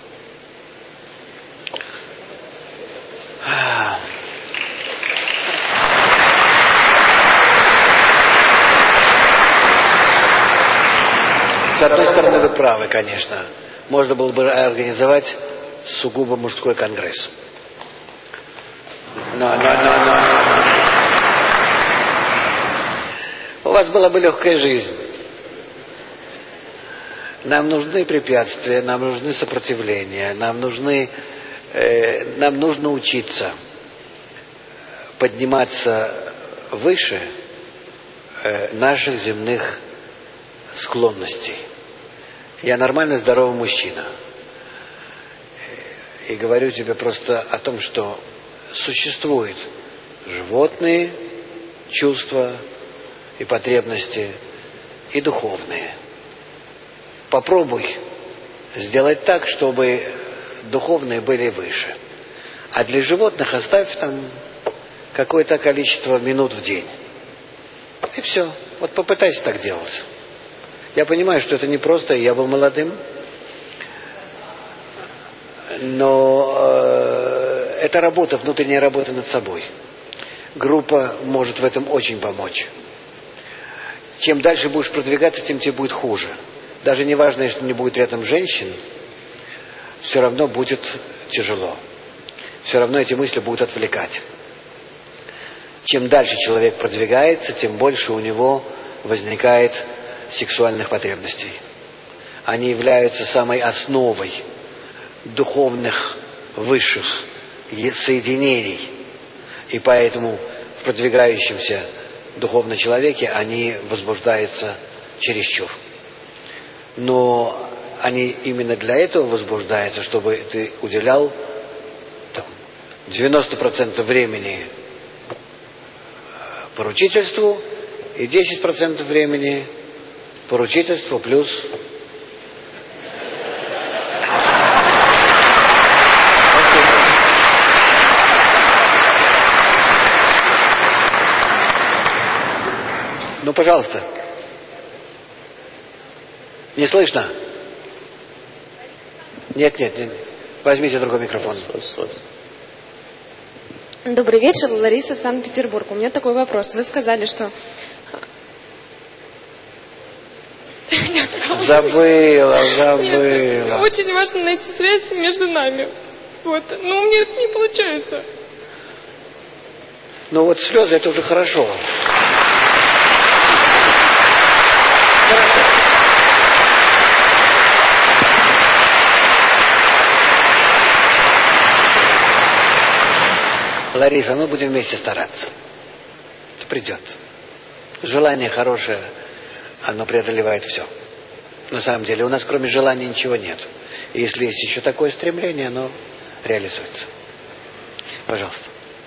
С одной стороны, вы правы, конечно. Можно было бы организовать сугубо мужской конгресс. Но. У вас была бы легкая жизнь. Нам нужны препятствия, нам нужны сопротивления, нам нужно учиться подниматься выше наших земных склонностей. Я нормально здоровый мужчина. И говорю тебе просто о том, что существуют животные чувства и потребности, и духовные. Попробуй сделать так, чтобы духовные были выше. А для животных оставь там какое-то количество минут в день. И все. Вот попытайся так делать. Я понимаю, что это непросто, я был молодым. Но это работа, внутренняя работа над собой. Группа может в этом очень помочь. Чем дальше будешь продвигаться, тем тебе будет хуже. Даже не важно, если не будет рядом женщин, все равно будет тяжело. Все равно эти мысли будут отвлекать. Чем дальше человек продвигается, тем больше у него возникает сексуальных потребностей. Они являются самой основой духовных высших соединений. И поэтому в продвигающемся духовном человеке они возбуждаются чересчур. Но они именно для этого возбуждаются, чтобы ты уделял 90% времени поручительству и 10% времени поручительству плюс ну, пожалуйста. Не слышно? Нет. Возьмите другой микрофон.
Добрый вечер, Лариса, Санкт-Петербург. У меня такой вопрос. Вы сказали, что...
Забыла.
Нет, очень важно найти связь между нами. Вот. Но у меня это не получается.
Ну вот слезы — это уже хорошо. Лариса, мы будем вместе стараться. Это придет. Желание хорошее, оно преодолевает все. На самом деле у нас кроме желания ничего нет. И если есть еще такое стремление, оно реализуется. Пожалуйста.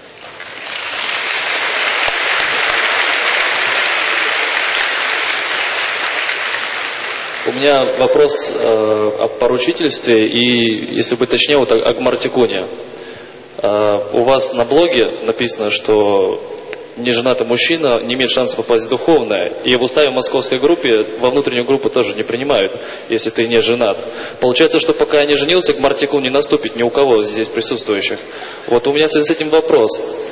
У меня вопрос о поручительстве и, если быть точнее, вот о гмартикуне. У вас на блоге написано, что неженатый мужчина не имеет шанса попасть в духовное. И в уставе московской группе во внутреннюю группу тоже не принимают, если ты не женат. Получается, что пока я не женился, гмартикун не наступит ни у кого здесь присутствующих. Вот у меня в связи с этим вопрос.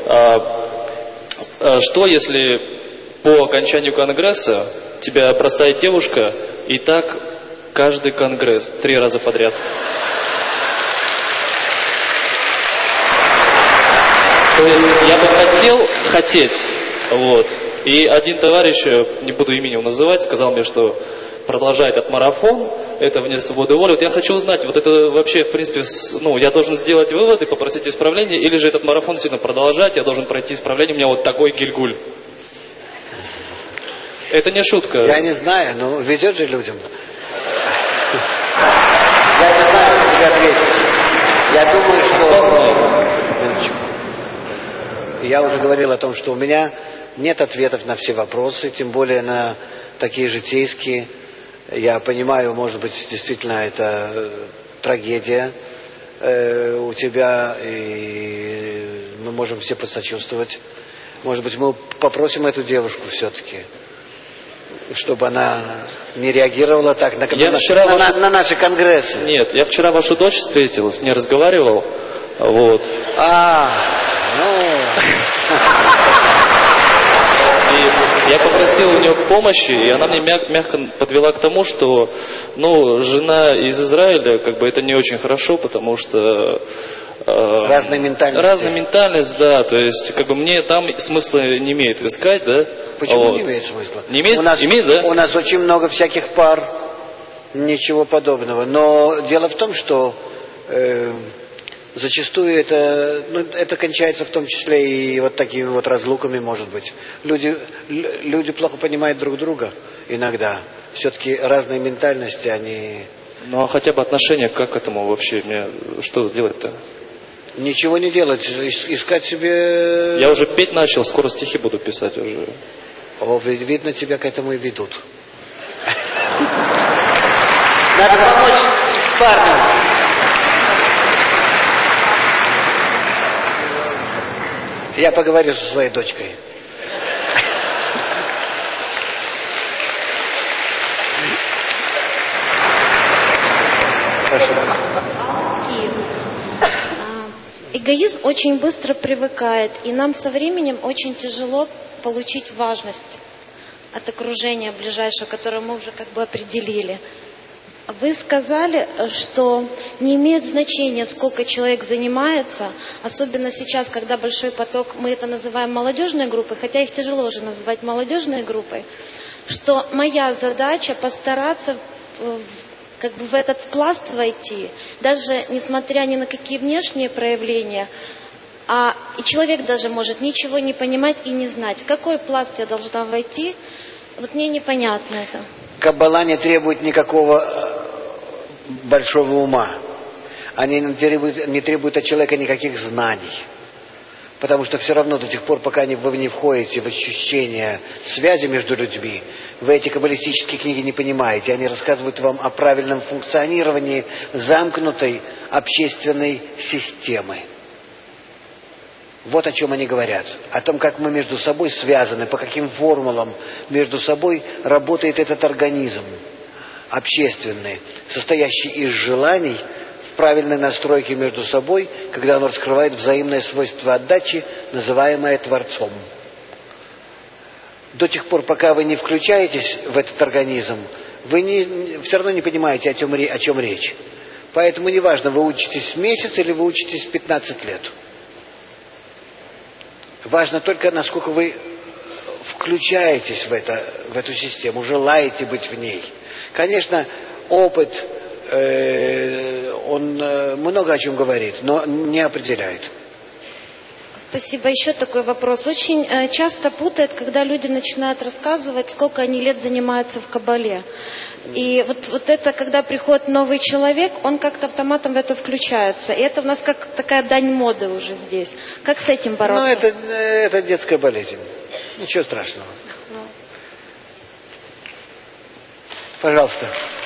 Что если по окончанию конгресса тебя бросает девушка, и так каждый конгресс 3 раза подряд? То есть я бы хотеть, вот. И один товарищ, не буду имени его называть, сказал мне, что продолжает этот марафон, это вне свободы воли. Вот я хочу узнать, вот это вообще, в принципе, ну, я должен сделать выводы, попросить исправления, или же этот марафон сильно продолжать, я должен пройти исправление, у меня вот такой гильгуль. Это не шутка.
Я не знаю, но везет же людям. Я не знаю, как тебе ответить. Я думаю, что... Минуточку. Я уже говорил о том, что у меня нет ответов на все вопросы, тем более на такие житейские. Я понимаю, может быть, действительно это трагедия у тебя, и мы можем все посочувствовать. Может быть, мы попросим эту девушку все-таки, чтобы она не реагировала так на наши конгрессы.
Нет, я вчера вашу дочь встретил, с ней разговаривал. Вот. И я попросил у нее помощи, и она мне мягко подвела к тому, что, ну, жена из Израиля, как бы это не очень хорошо, потому что
разная ментальность.
Разная ментальность, да. То есть, как бы мне там смысла не имеет искать, да.
Почему вот. Не имеет смысла?
Не имеет, имеет, да?
У нас очень много всяких пар, ничего подобного. Но дело в том, что зачастую это кончается в том числе и вот такими вот разлуками, может быть. Люди плохо понимают друг друга иногда. Все-таки разные ментальности, они...
Ну а хотя бы отношение как к этому вообще? Мне что делать-то?
Ничего не делать, искать себе...
Я уже петь начал, скоро стихи буду писать уже.
О, видно, тебя к этому и ведут. Надо помочь парню. Я поговорю со своей дочкой.
Эгоизм очень быстро привыкает, и нам со временем очень тяжело получить важность от окружения ближайшего, которое мы уже как бы определили. Вы сказали, что не имеет значения, сколько человек занимается, особенно сейчас, когда большой поток, мы это называем молодежной группой, хотя их тяжело уже называть молодежной группой, что моя задача постараться как бы в этот пласт войти, даже несмотря ни на какие внешние проявления, и человек даже может ничего не понимать и не знать. В какой пласт я должна войти, вот мне непонятно это.
Каббала не требует никакого большого ума. Они не требуют от человека никаких знаний. Потому что все равно до тех пор, пока вы не входите в ощущение связи между людьми, вы эти каббалистические книги не понимаете. Они рассказывают вам о правильном функционировании замкнутой общественной системы. Вот о чем они говорят. О том, как мы между собой связаны, по каким формулам между собой работает этот организм общественный, состоящий из желаний в правильной настройке между собой, когда он раскрывает взаимное свойство отдачи, называемое Творцом. До тех пор, пока вы не включаетесь в этот организм, вы все равно не понимаете, о чем речь. Поэтому неважно, вы учитесь месяц или вы учитесь 15 лет. Важно только, насколько вы включаетесь в эту систему, желаете быть в ней. Конечно, опыт, он много о чем говорит, но не определяет.
Спасибо. Еще такой вопрос. Очень часто путают, когда люди начинают рассказывать, сколько они лет занимаются в Кабале. И вот это, когда приходит новый человек, он как-то автоматом в это включается. И это у нас как такая дань моды уже здесь. Как с этим бороться?
Ну, это детская болезнь. Ничего страшного. Пожалуйста.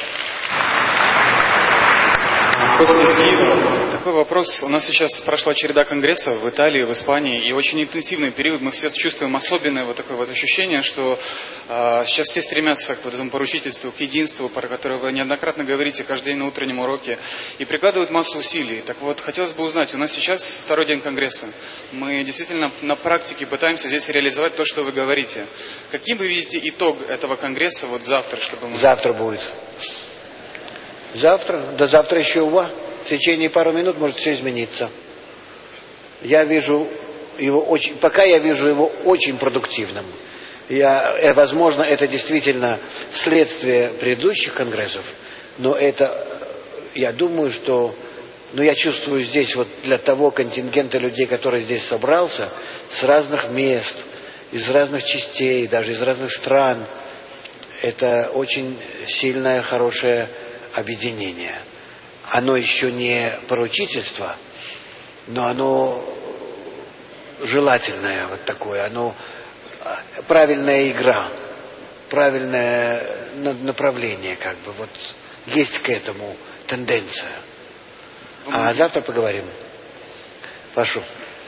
Костя из Киева. Такой вопрос. У нас сейчас прошла череда конгрессов в Италии, в Испании, и очень интенсивный период. Мы все чувствуем особенное вот такое вот ощущение, что сейчас все стремятся к вот этому поручительству, к единству, про которое вы неоднократно говорите каждый день на утреннем уроке, и прикладывают массу усилий. Так вот, хотелось бы узнать, у нас сейчас второй день конгресса. Мы действительно на практике пытаемся здесь реализовать то, что вы говорите. Каким вы видите итог этого конгресса вот завтра, чтобы мы...
Завтра будет. Завтра? Да завтра еще в течение пару минут может все измениться. Я вижу его пока я вижу его очень продуктивным. Возможно, это действительно следствие предыдущих конгрессов, но я думаю, что, я чувствую здесь вот для того контингента людей, который здесь собрался, с разных мест, из разных частей, даже из разных стран, это очень сильное, хорошее объединение. Оно еще не поручительство, но оно желательное вот такое, оно правильная игра, правильное направление, как бы, вот есть к этому тенденция. А завтра поговорим. Прошу.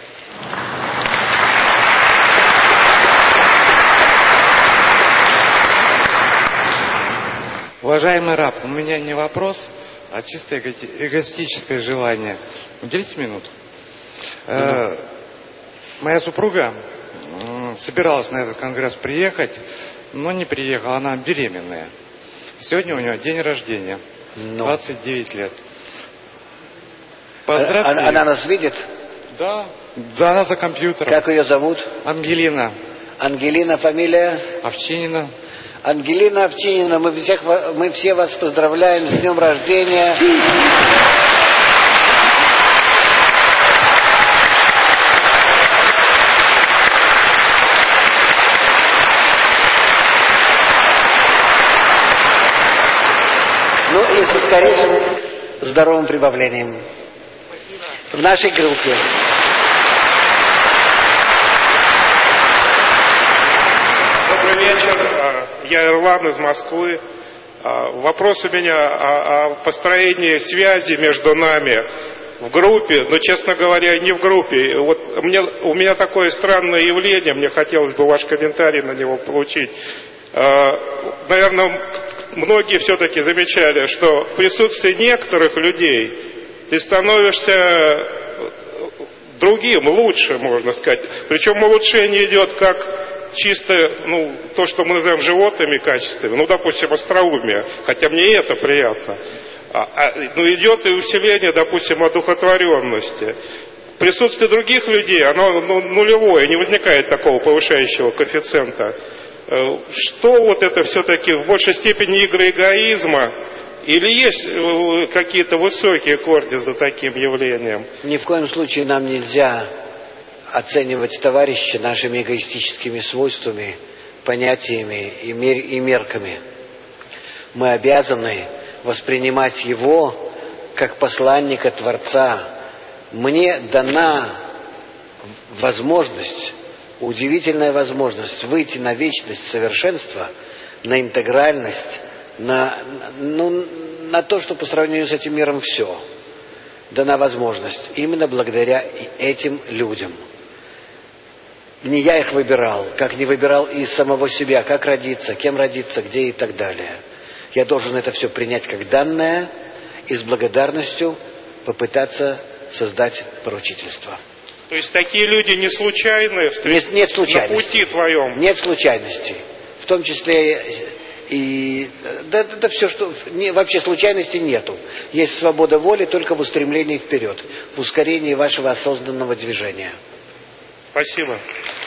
Уважаемый раб, у меня не вопрос, а чисто эгоистическое желание. Уделите минуту. Моя супруга собиралась на этот конгресс приехать, но не приехала, она беременная. Сегодня у нее день рождения, 29 лет. Поздравьте.
Она нас видит?
Да. Да, она за компьютером.
Как ее зовут?
Ангелина.
Ангелина, фамилия?
Овчинина.
Ангелина Овчинина, мы все вас поздравляем с днем рождения. И со скорейшим здоровым прибавлением в нашей группе.
Добрый вечер. Я Ирлан из Москвы. Вопрос у меня о построении связи между нами в группе, но, честно говоря, не в группе. Вот у меня такое странное явление, мне хотелось бы ваш комментарий на него получить. Наверное, многие все-таки замечали, что в присутствии некоторых людей ты становишься другим, лучше, можно сказать. Причем улучшение идет как чисто, то, что мы называем животными качествами, допустим, остроумие, хотя мне и это приятно. Но идет и усиление, допустим, одухотворенности. В присутствии других людей оно нулевое, не возникает такого повышающего коэффициента. Что вот это все-таки в большей степени игры эгоизма, или есть какие-то высокие корни за таким явлением?
Ни в коем случае нам нельзя оценивать товарища нашими эгоистическими свойствами, понятиями и мерками. Мы обязаны воспринимать его как посланника Творца. Мне дана возможность, удивительная возможность выйти на вечность совершенства, на интегральность, на то, что по сравнению с этим миром все. Дана возможность именно благодаря этим людям. Не я их выбирал, как не выбирал и самого себя, как родиться, кем родиться, где и так далее. Я должен это все принять как данное и с благодарностью попытаться создать поручительство.
То есть такие люди не случайны
нет случайности.
На пути твоем?
Нет случайностей. В том числе И да все, что вообще случайности нету. Есть свобода воли только в устремлении вперед, в ускорении вашего осознанного движения.
Спасибо.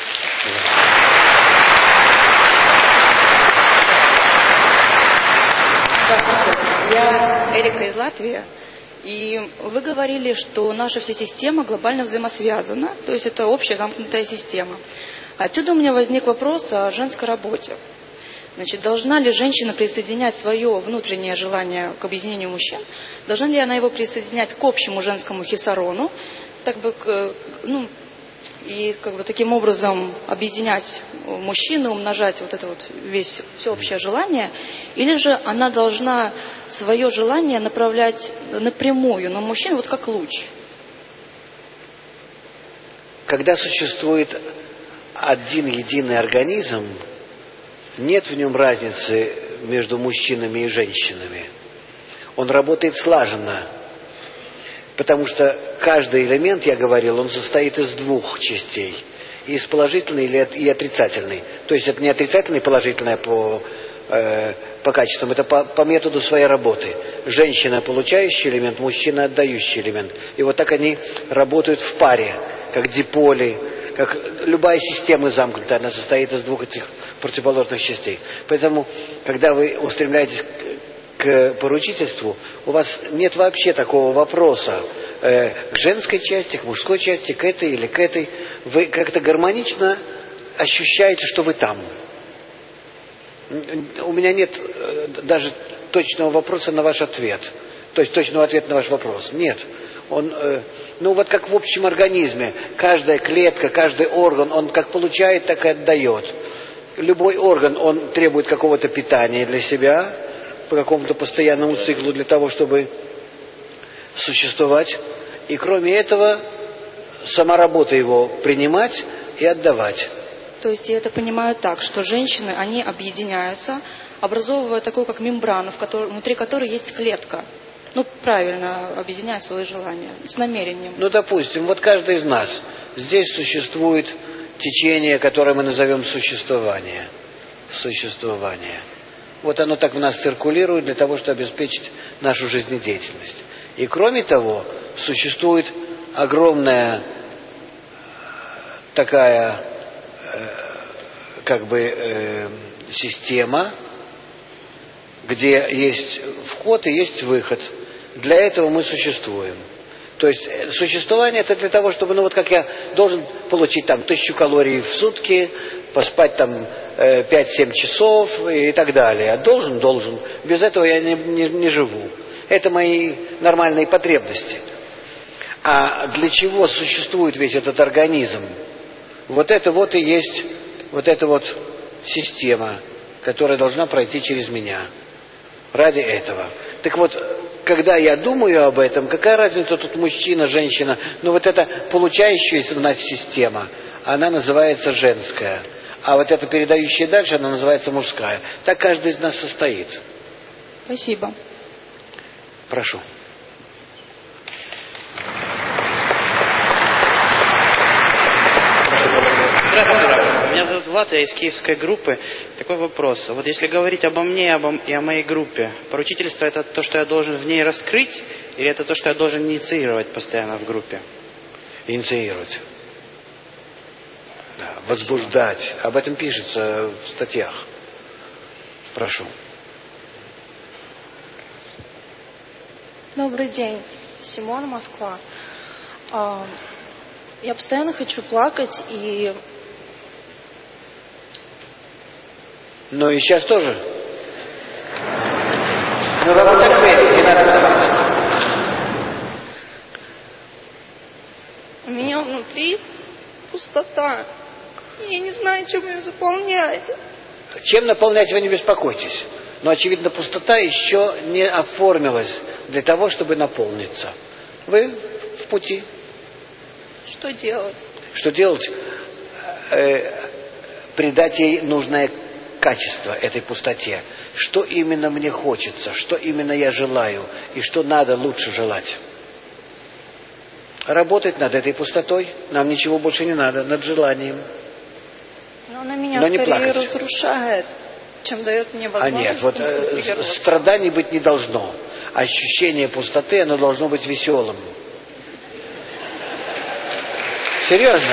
Здравствуйте, я Эрика из Латвии. И вы говорили, что наша вся система глобально взаимосвязана, то есть это общая замкнутая система. Отсюда у меня возник вопрос о женской работе. Значит, должна ли женщина присоединять свое внутреннее желание к объединению мужчин? Должна ли она его присоединять к общему женскому хисарону, и таким образом объединять мужчин, умножать вот это вот все общее желание? Или же она должна свое желание направлять напрямую на мужчин, вот как луч?
Когда существует один единый организм, нет в нем разницы между мужчинами и женщинами. Он работает слаженно, потому что каждый элемент, я говорил, он состоит из двух частей. Из положительной и отрицательной. То есть это не отрицательное и положительное по качествам, это по методу своей работы. Женщина получающий элемент, мужчина отдающий элемент. И вот так они работают в паре, как диполи, как любая система замкнутая, она состоит из двух этих противоположных частей. Поэтому, когда вы устремляетесь к поручительству, у вас нет вообще такого вопроса к женской части, к мужской части, к этой или к этой. Вы как-то гармонично ощущаете, что вы там. У меня нет даже точного вопроса на ваш ответ. То есть точного ответа на ваш вопрос. Нет. Он, вот как в общем организме. Каждая клетка, каждый орган, он как получает, так и отдает. Любой орган, он требует какого-то питания для себя, по какому-то постоянному циклу для того, чтобы существовать. И кроме этого, сама работа его принимать и отдавать.
То есть я это понимаю так, что женщины, они объединяются, образовывая такую как мембрану, внутри которой есть клетка. Правильно объединяя свои желания, с намерением.
Допустим, вот каждый из нас. Здесь существует течение, которое мы назовем существование. Вот оно так в нас циркулирует для того, чтобы обеспечить нашу жизнедеятельность. И кроме того, существует огромная такая система, где есть вход и есть выход. Для этого мы существуем. То есть существование это для того, чтобы, как я должен получить 1000 калорий в сутки, поспать 5-7 часов и так далее. Должен. Без этого я не живу. Это мои нормальные потребности. А для чего существует весь этот организм? Вот это вот и есть вот эта вот система, которая должна пройти через меня. Ради этого. Так вот, когда я думаю об этом, какая разница тут мужчина, женщина? Вот эта получающаяся в нас система, она называется женская. А вот эта передающая дальше, она называется мужская. Так каждый из нас состоит.
Спасибо.
Прошу.
Здравствуйте, меня зовут Влад, я из киевской группы. Такой вопрос. Вот если говорить обо мне и о моей группе, поручительство это то, что я должен в ней раскрыть, или это то, что я должен инициировать постоянно в группе?
Инициировать. Да, возбуждать. Об этом пишется в статьях. Прошу.
Добрый день. Симон, Москва. Я постоянно хочу плакать и...
И сейчас тоже. Работа кведи, не надо плакать.
У меня внутри пустота. Я не знаю, чем ее заполнять.
Чем наполнять, вы не беспокойтесь. Но, очевидно, пустота еще не оформилась для того, чтобы наполниться. Вы в пути.
Что делать?
Что делать? Придать ей нужное качество этой пустоте. Что именно мне хочется, что именно я желаю, и что надо лучше желать. Работать над этой пустотой. Нам ничего больше не надо, над желанием.
Но она меня скорее разрушает. чем дает мне возможность
вот страданий быть не должно. Ощущение пустоты, оно должно быть веселым. Серьезно.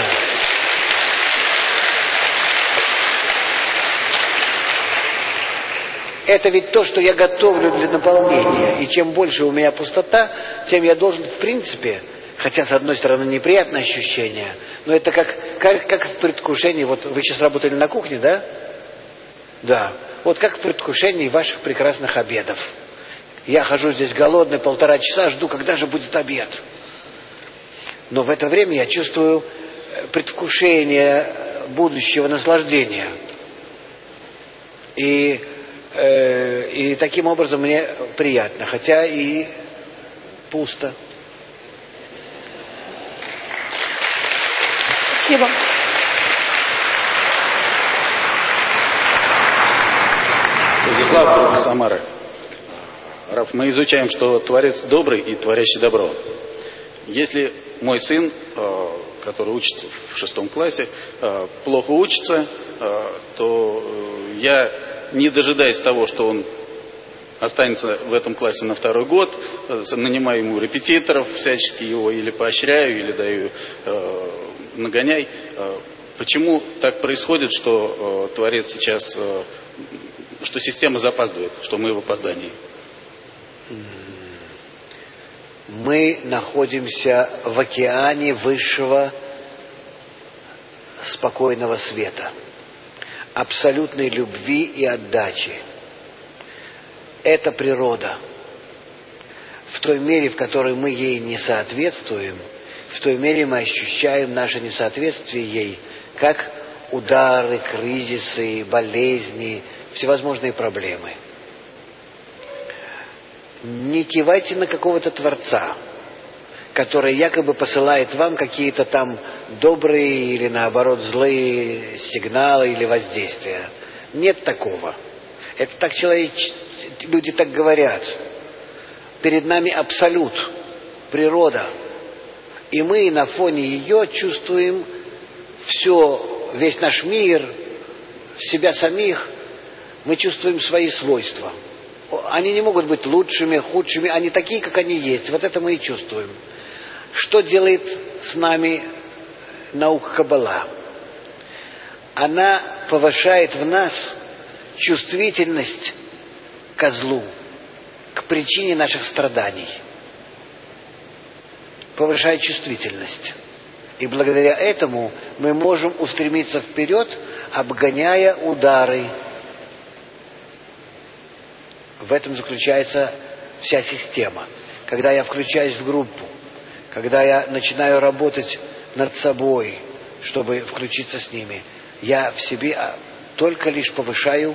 Это ведь то, что я готовлю для наполнения. И чем больше у меня пустота, тем я должен, в принципе, хотя, с одной стороны, неприятное ощущение, но это как в предвкушении. Вот вы сейчас работали на кухне, да? Да. Вот как в предвкушении ваших прекрасных обедов. Я хожу здесь голодный 1,5 часа, жду, когда же будет обед. Но в это время я чувствую предвкушение будущего наслаждения. И таким образом мне приятно, хотя и пусто.
Спасибо.
Владислав, Самара. Раф, мы изучаем, что Творец добрый и творящий добро. Если мой сын, который учится в 6 классе, плохо учится, то я, не дожидаясь того, что он останется в этом классе на 2-й год, нанимаю ему репетиторов, всячески его или поощряю, или даю нагоняй. Почему так происходит, что Творец сейчас, что система запаздывает, что мы в опоздании?
Мы находимся в океане высшего спокойного света, абсолютной любви и отдачи. Это природа. В той мере, в которой мы ей не соответствуем, в той мере мы ощущаем наше несоответствие ей, как удары, кризисы, болезни, всевозможные проблемы. Не кивайте на какого-то Творца, который якобы посылает вам какие-то там добрые или наоборот злые сигналы или воздействия. Нет такого. Это так люди так говорят. Перед нами абсолют, природа. И мы на фоне ее чувствуем все, весь наш мир, себя самих. Мы чувствуем свои свойства. Они не могут быть лучшими, худшими, они такие, как они есть. Вот это мы и чувствуем. Что делает с нами наука Каббала? Она повышает в нас чувствительность ко злу, к причине наших страданий. Повышает чувствительность. И благодаря этому мы можем устремиться вперед, обгоняя удары. В этом заключается вся система. Когда я включаюсь в группу, когда я начинаю работать над собой, чтобы включиться с ними, я в себе только лишь повышаю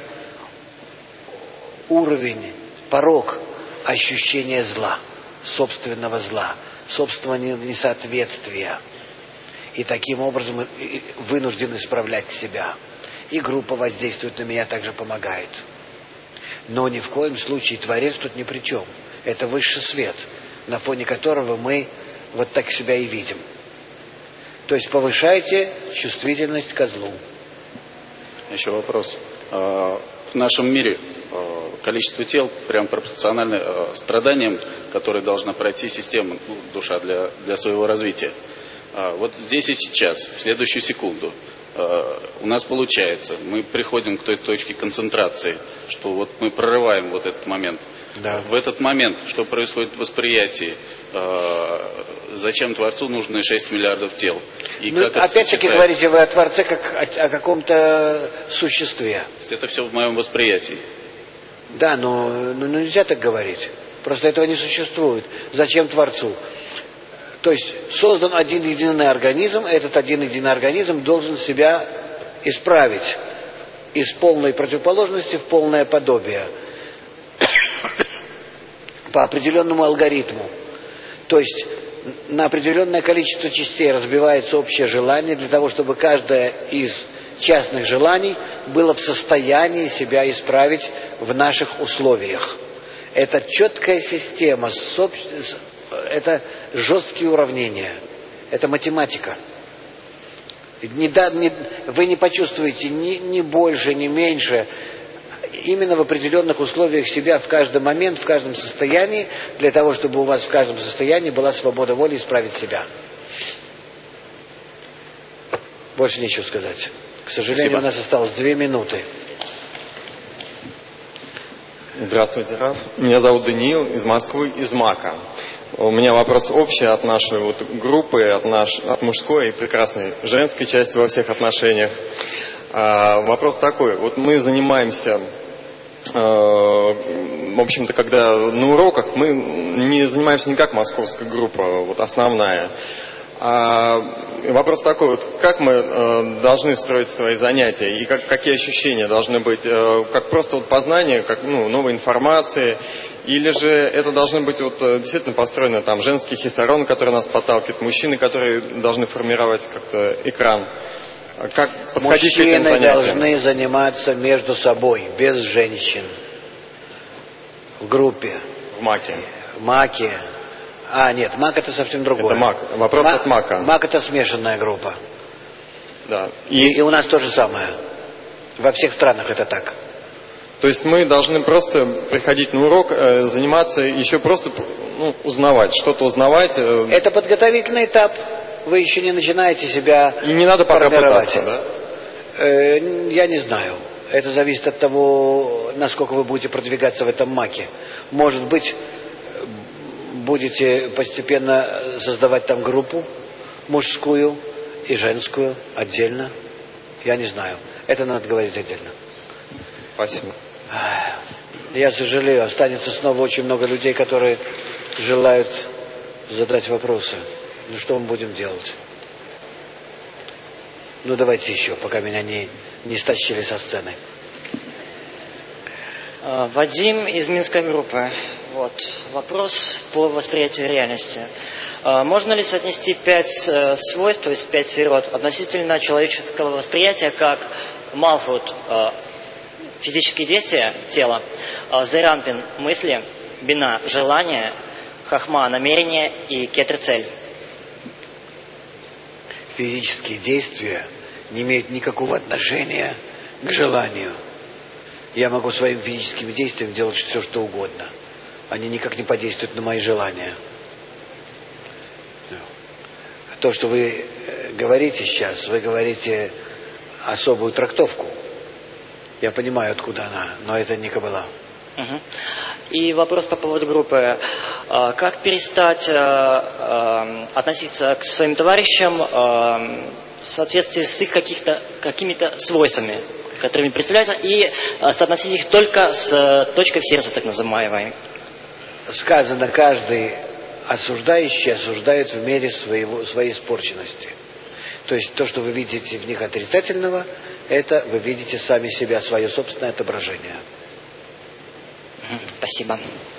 уровень, порог ощущения зла, собственного зла, собственного несоответствия. И таким образом вынужден исправлять себя. И группа воздействует на меня, также помогает. Но ни в коем случае Творец тут ни при чем. Это высший свет, на фоне которого мы вот так себя и видим. То есть повышайте чувствительность ко злу.
Еще вопрос. В нашем мире количество тел прям пропорционально страданиям, которые должна пройти система, душа для своего развития. Вот здесь и сейчас, в следующую секунду, у нас получается, мы приходим к той точке концентрации, что вот мы прорываем вот этот момент.
Да.
В этот момент, что происходит в восприятии, зачем Творцу нужны 6 миллиардов тел? И как
опять-таки говорите вы о Творце как о каком-то существе.
Это все в моем восприятии.
Да, но нельзя так говорить. Просто этого не существует. Зачем Творцу? То есть создан один единый организм, этот один единый организм должен себя исправить из полной противоположности в полное подобие по определенному алгоритму. То есть на определенное количество частей разбивается общее желание для того, чтобы каждое из частных желаний было в состоянии себя исправить в наших условиях. Это четкая система, это жесткие уравнения, это математика. Вы не почувствуете ни больше, ни меньше. именно в определенных условиях себя в каждый момент, в каждом состоянии, для того, чтобы у вас в каждом состоянии была свобода воли исправить себя. Больше нечего сказать. К сожалению,
Спасибо.
у нас осталось 2 минуты.
Здравствуйте, Раф. Меня зовут Даниил, из Москвы, из МАКа. У меня вопрос общий от нашей группы, от мужской и прекрасной женской части во всех отношениях. Вопрос такой. Вот мы занимаемся, в общем-то, когда на уроках, мы не занимаемся не как московская группа, основная. Вопрос такой, как мы должны строить свои занятия и какие ощущения должны быть, как просто познание, как новой информации, или же это должны быть действительно построены там женские хисарон, которые нас подталкивают, мужчины, которые должны формировать как-то экран. Как подходить к этим занятиям?
Мужчины должны заниматься между собой, без женщин. В группе.
В МАКе.
В МАКе. Нет, МАК это совсем другое.
Это МАК. Вопрос от МАКа.
МАК это смешанная группа.
Да.
И у нас то же самое. Во всех странах это так.
То есть мы должны просто приходить на урок, заниматься, еще просто узнавать, что-то узнавать.
Это подготовительный этап. Вы еще не начинаете себя
и не надо пока
формировать.
пытаться, да?
Я не знаю. Это зависит от того, насколько вы будете продвигаться в этом МАКе. Может быть, будете постепенно создавать там группу мужскую и женскую отдельно. Я не знаю. Это надо говорить отдельно.
Спасибо.
Я сожалею, останется снова очень много людей, которые желают задать вопросы. Что мы будем делать? Давайте еще, пока меня не стащили со сцены.
Вадим из Минской группы. Вопрос по восприятию реальности. Можно ли соотнести 5 свойств, то есть 5 сферот, относительно человеческого восприятия, как Малхут – физические действия тела, Зайранпин – мысли, Бина – желание, Хахма – намерение и Кетр – цель?
Физические действия не имеют никакого отношения к желанию. Я могу своим физическим действием делать все, что угодно. Они никак не подействуют на мои желания. То, что вы говорите сейчас, вы говорите особую трактовку. Я понимаю, откуда она, но это не Каббала.
Угу. И вопрос по поводу группы. Как перестать относиться к своим товарищам в соответствии с их какими-то свойствами, которыми представляются, и соотносить их только с точкой в сердце, так называемой?
Сказано, каждый осуждающий осуждает в мере своей испорченности. То есть то, что вы видите в них отрицательного, это вы видите сами себя, свое собственное отображение.
Спасибо.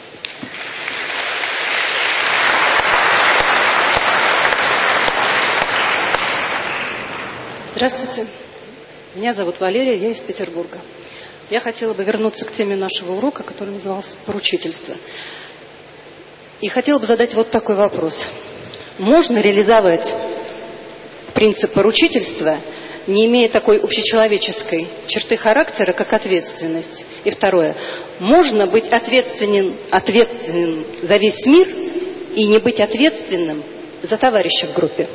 Здравствуйте. Меня зовут Валерия, я из Петербурга. Я хотела бы вернуться к теме нашего урока, который назывался «Поручительство». И хотела бы задать вот такой вопрос. Можно реализовать принцип поручительства, не имея такой общечеловеческой черты характера, как ответственность? И второе. Можно быть ответственным за весь мир и не быть ответственным за товарища в группе?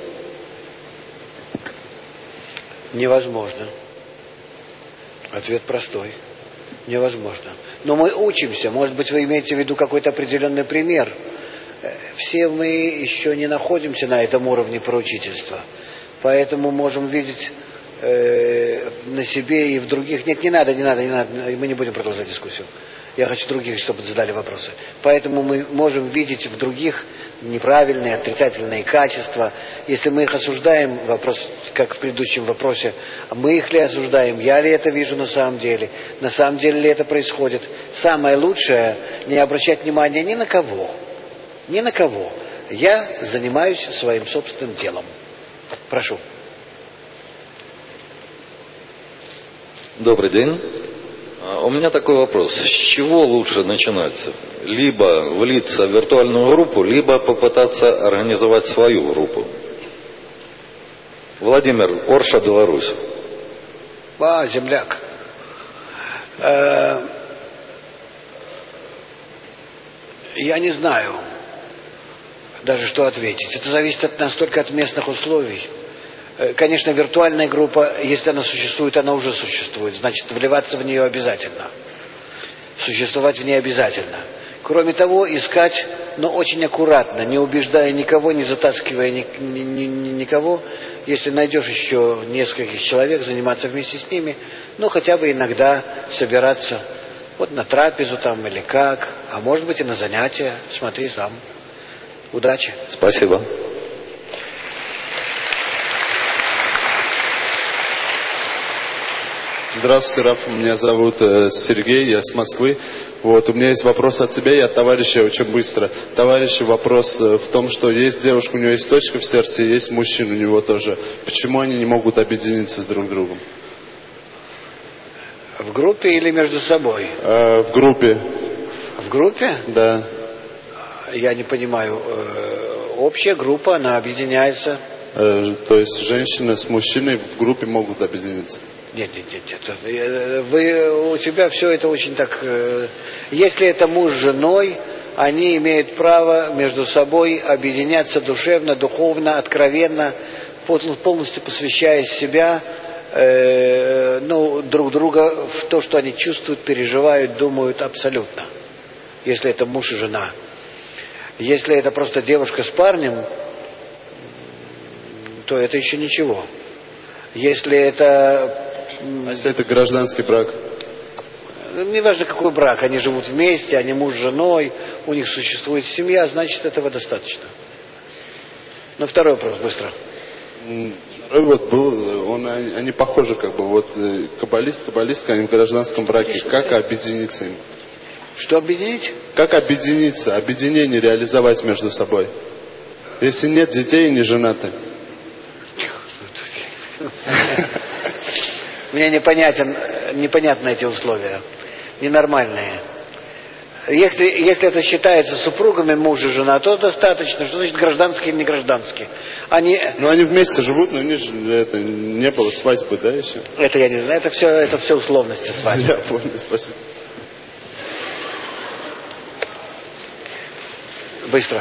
Невозможно. Ответ простой. Невозможно. Но мы учимся. Может быть, вы имеете в виду какой-то определенный пример. Все мы еще не находимся на этом уровне поручительства. Поэтому можем видеть на себе и в других. Нет, не надо. Мы не будем продолжать дискуссию. Я хочу других, чтобы задали вопросы. Поэтому мы можем видеть в других неправильные, отрицательные качества. Если мы их осуждаем, вопрос, как в предыдущем вопросе, мы их ли осуждаем, я ли это вижу на самом деле ли это происходит. Самое лучшее не обращать внимания ни на кого. Ни на кого. Я занимаюсь своим собственным делом. Прошу.
Добрый день. У меня такой вопрос. С чего лучше начинать? Либо влиться в виртуальную группу, либо попытаться организовать свою группу. Владимир, Орша, Беларусь.
Земляк. Я не знаю даже, что ответить. Это зависит настолько от местных условий. Конечно, виртуальная группа, если она существует, она уже существует. Значит, вливаться в нее обязательно. Существовать в ней обязательно. Кроме того, искать, но очень аккуратно, не убеждая никого, не затаскивая никого. Если найдешь еще нескольких человек, заниматься вместе с ними, но хотя бы иногда собираться вот на трапезу там или как, а может быть и на занятия. Смотри сам. Удачи.
Спасибо.
Здравствуйте, Раф. Меня зовут Сергей, я с Москвы. Вот, у меня есть вопрос от тебя и от товарища очень быстро. Товарищ, вопрос в том, что есть девушка, у нее есть точка в сердце, и есть мужчина у него тоже. Почему они не могут объединиться с друг другом?
В группе или между собой?
В группе.
В группе?
Да.
Я не понимаю. Общая группа, она объединяется.
То есть женщина с мужчиной в группе могут объединиться?
Нет. У тебя все это очень так... Если это муж с женой, они имеют право между собой объединяться душевно, духовно, откровенно, полностью посвящая себя друг друга в то, что они чувствуют, переживают, думают абсолютно. Если это муж и жена. Если это просто девушка с парнем, то это еще ничего. Если это...
А если это гражданский брак?
Неважно, какой брак. Они живут вместе, они муж с женой, у них существует семья, значит, этого достаточно. Ну, второй вопрос, быстро.
Второй вот был, они похожи как бы, вот каббалистка, они в гражданском браке. Как объединиться им?
Что объединить?
Как объединиться, объединение реализовать между собой? Если нет детей и не женаты.
Мне непонятны эти условия. Ненормальные. Если это считается супругами муж и жена, то достаточно. Что значит гражданские или не гражданские?
Но они вместе живут, но у них не было свадьбы, да, еще?
Это я не знаю. Это все условности свадьбы.
Я понял, спасибо.
Быстро.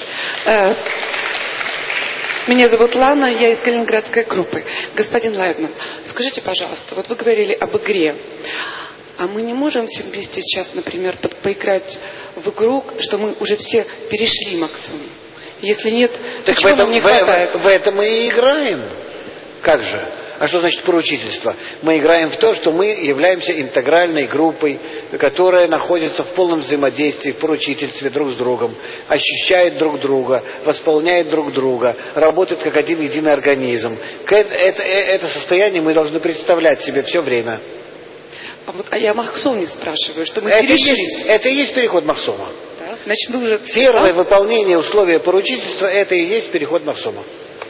Меня зовут Лана, я из Калининградской группы. Господин Лайдман, скажите, пожалуйста, вот вы говорили об игре. А мы не можем все вместе сейчас, например, поиграть в игру, что мы уже все перешли максимум? Если нет, то чего нам не хватает?
В этом мы и играем. Как же? А что значит поручительство? Мы играем в то, что мы являемся интегральной группой, которая находится в полном взаимодействии, в поручительстве друг с другом, ощущает друг друга, восполняет друг друга, работает как один единый организм. Это состояние мы должны представлять себе все время.
А я Махсоме спрашиваю, что мы перешли.
Это и есть переход Махсома.
Да? Значит, мы уже...
Первое выполнение условия поручительства, это и есть переход Махсома.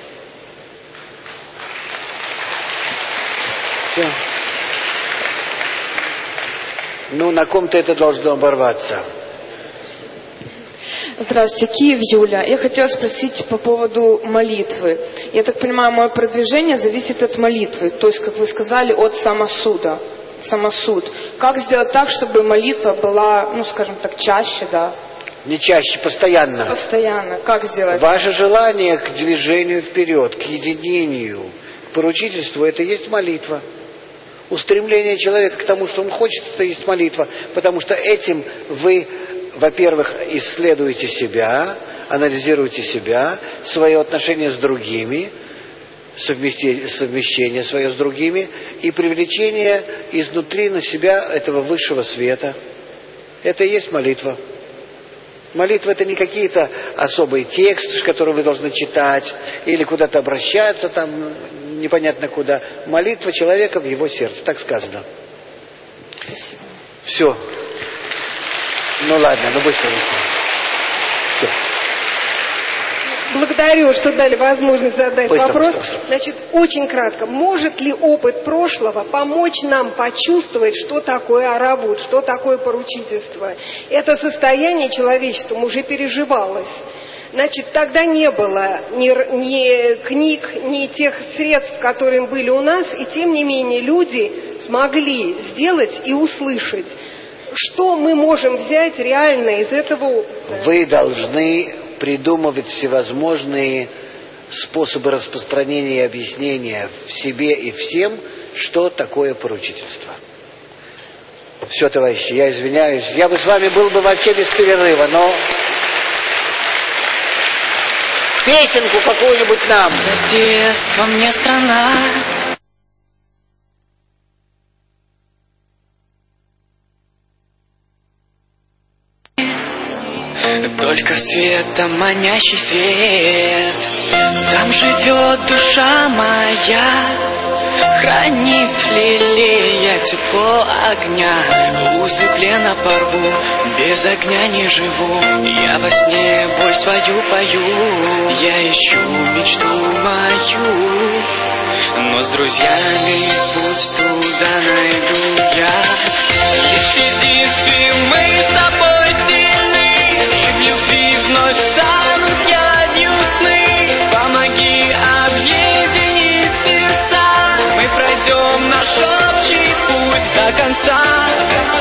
Ну, на ком-то это должно оборваться.
Здравствуйте, Киев, Юля. Я хотела спросить по поводу молитвы. Я так понимаю, мое продвижение зависит от молитвы. То есть, как вы сказали, от самосуда. Самосуд. Как сделать так, чтобы молитва была, скажем так, чаще, да?
Не чаще, постоянно.
Постоянно. Как сделать?
Ваше желание к движению вперед, к единению, к поручительству, это и есть молитва. Устремление человека к тому, что он хочет, это и есть молитва. Потому что этим вы, во-первых, исследуете себя, анализируете себя, свое отношение с другими, совмещение свое с другими и привлечение изнутри на себя этого высшего света. Это и есть молитва. Молитва — это не какие-то особые тексты, которые вы должны читать или куда-то обращаться, там непонятно куда. Молитва человека в его сердце, так сказано.
Спасибо.
Все. Ну ладно, быстро. Все.
Благодарю, что дали возможность задать вопрос.
Быстро.
Значит, очень кратко. Может ли опыт прошлого помочь нам почувствовать, что такое аравут, что такое поручительство? Это состояние человечеством уже переживалось. Значит, тогда не было ни книг, ни тех средств, которые были у нас, и тем не менее люди смогли сделать и услышать. Что мы можем взять реально из этого опыта?
Вы должны придумывать всевозможные способы распространения и объяснения в себе и всем, что такое поручительство. Все, товарищи, я извиняюсь. Я бы с вами был бы вообще без перерыва, но песенку какую-нибудь нам.
За детством мне страна. Только светом манящий свет. Там живет душа моя, хранит лелея тепло огня. Узы плена порву, без огня не живу. Я во сне боль свою пою, я ищу мечту мою, но с друзьями путь туда найду я. Лишь в единстве мы с тобой сильны, и в любви вновь станут явью сны. Помоги объединить сердца, мы пройдем наш общий путь до конца.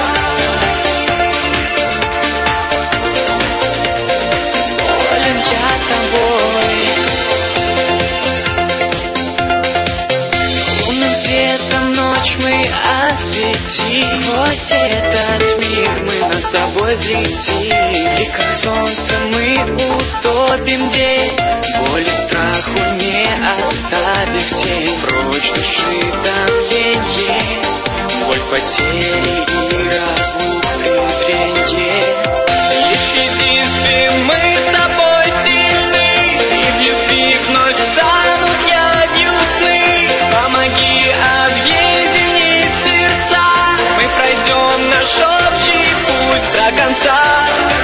Волен я тобой, лунным светом ночь мы осветим. Сквозь этот мир мы над собой взлетим, и как солнце мы утопим день, боли страху не оставив тень. Прочь души давление, боль потери и разлук презренье. Лишь в единстве мы с тобой сильны, и в любви вновь станут явью сны. Помоги объединить сердца, мы пройдем наш общий путь до конца.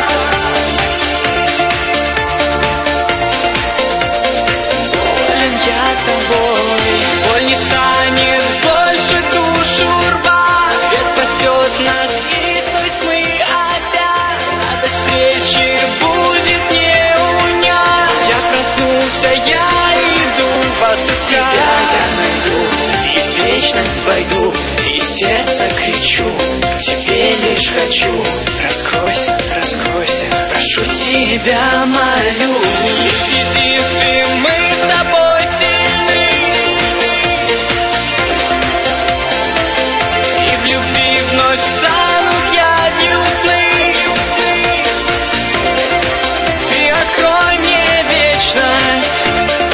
Волен я тобой, боль не станет больше душу рвать. Свет спасет нас из той тьмы опять, радость встречи будет не унять. Я проснулся, я иду во тебя я найду, и в вечность войду, и сердце кричу, к тебе лишь хочу. Раскройся, раскройся, прошу тебя, молю. Лишь в единстве мы с тобой сильны, и в любви вновь станут явью сны. Ты открой мне вечность,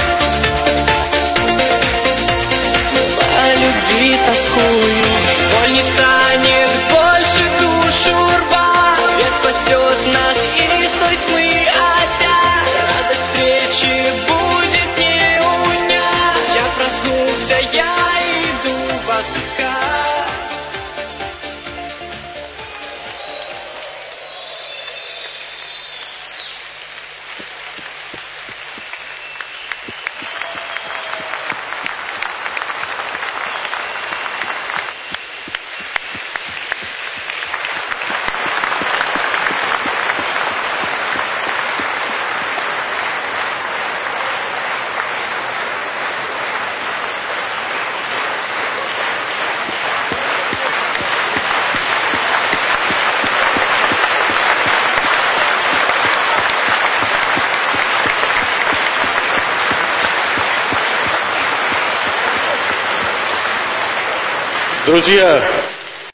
по любви тоскую. Боль не станет больше душу рвать, свет спасет нас из той тьмы опять. Радость встречи будет не унять. Я проснулся, я иду вас искать.
Друзья,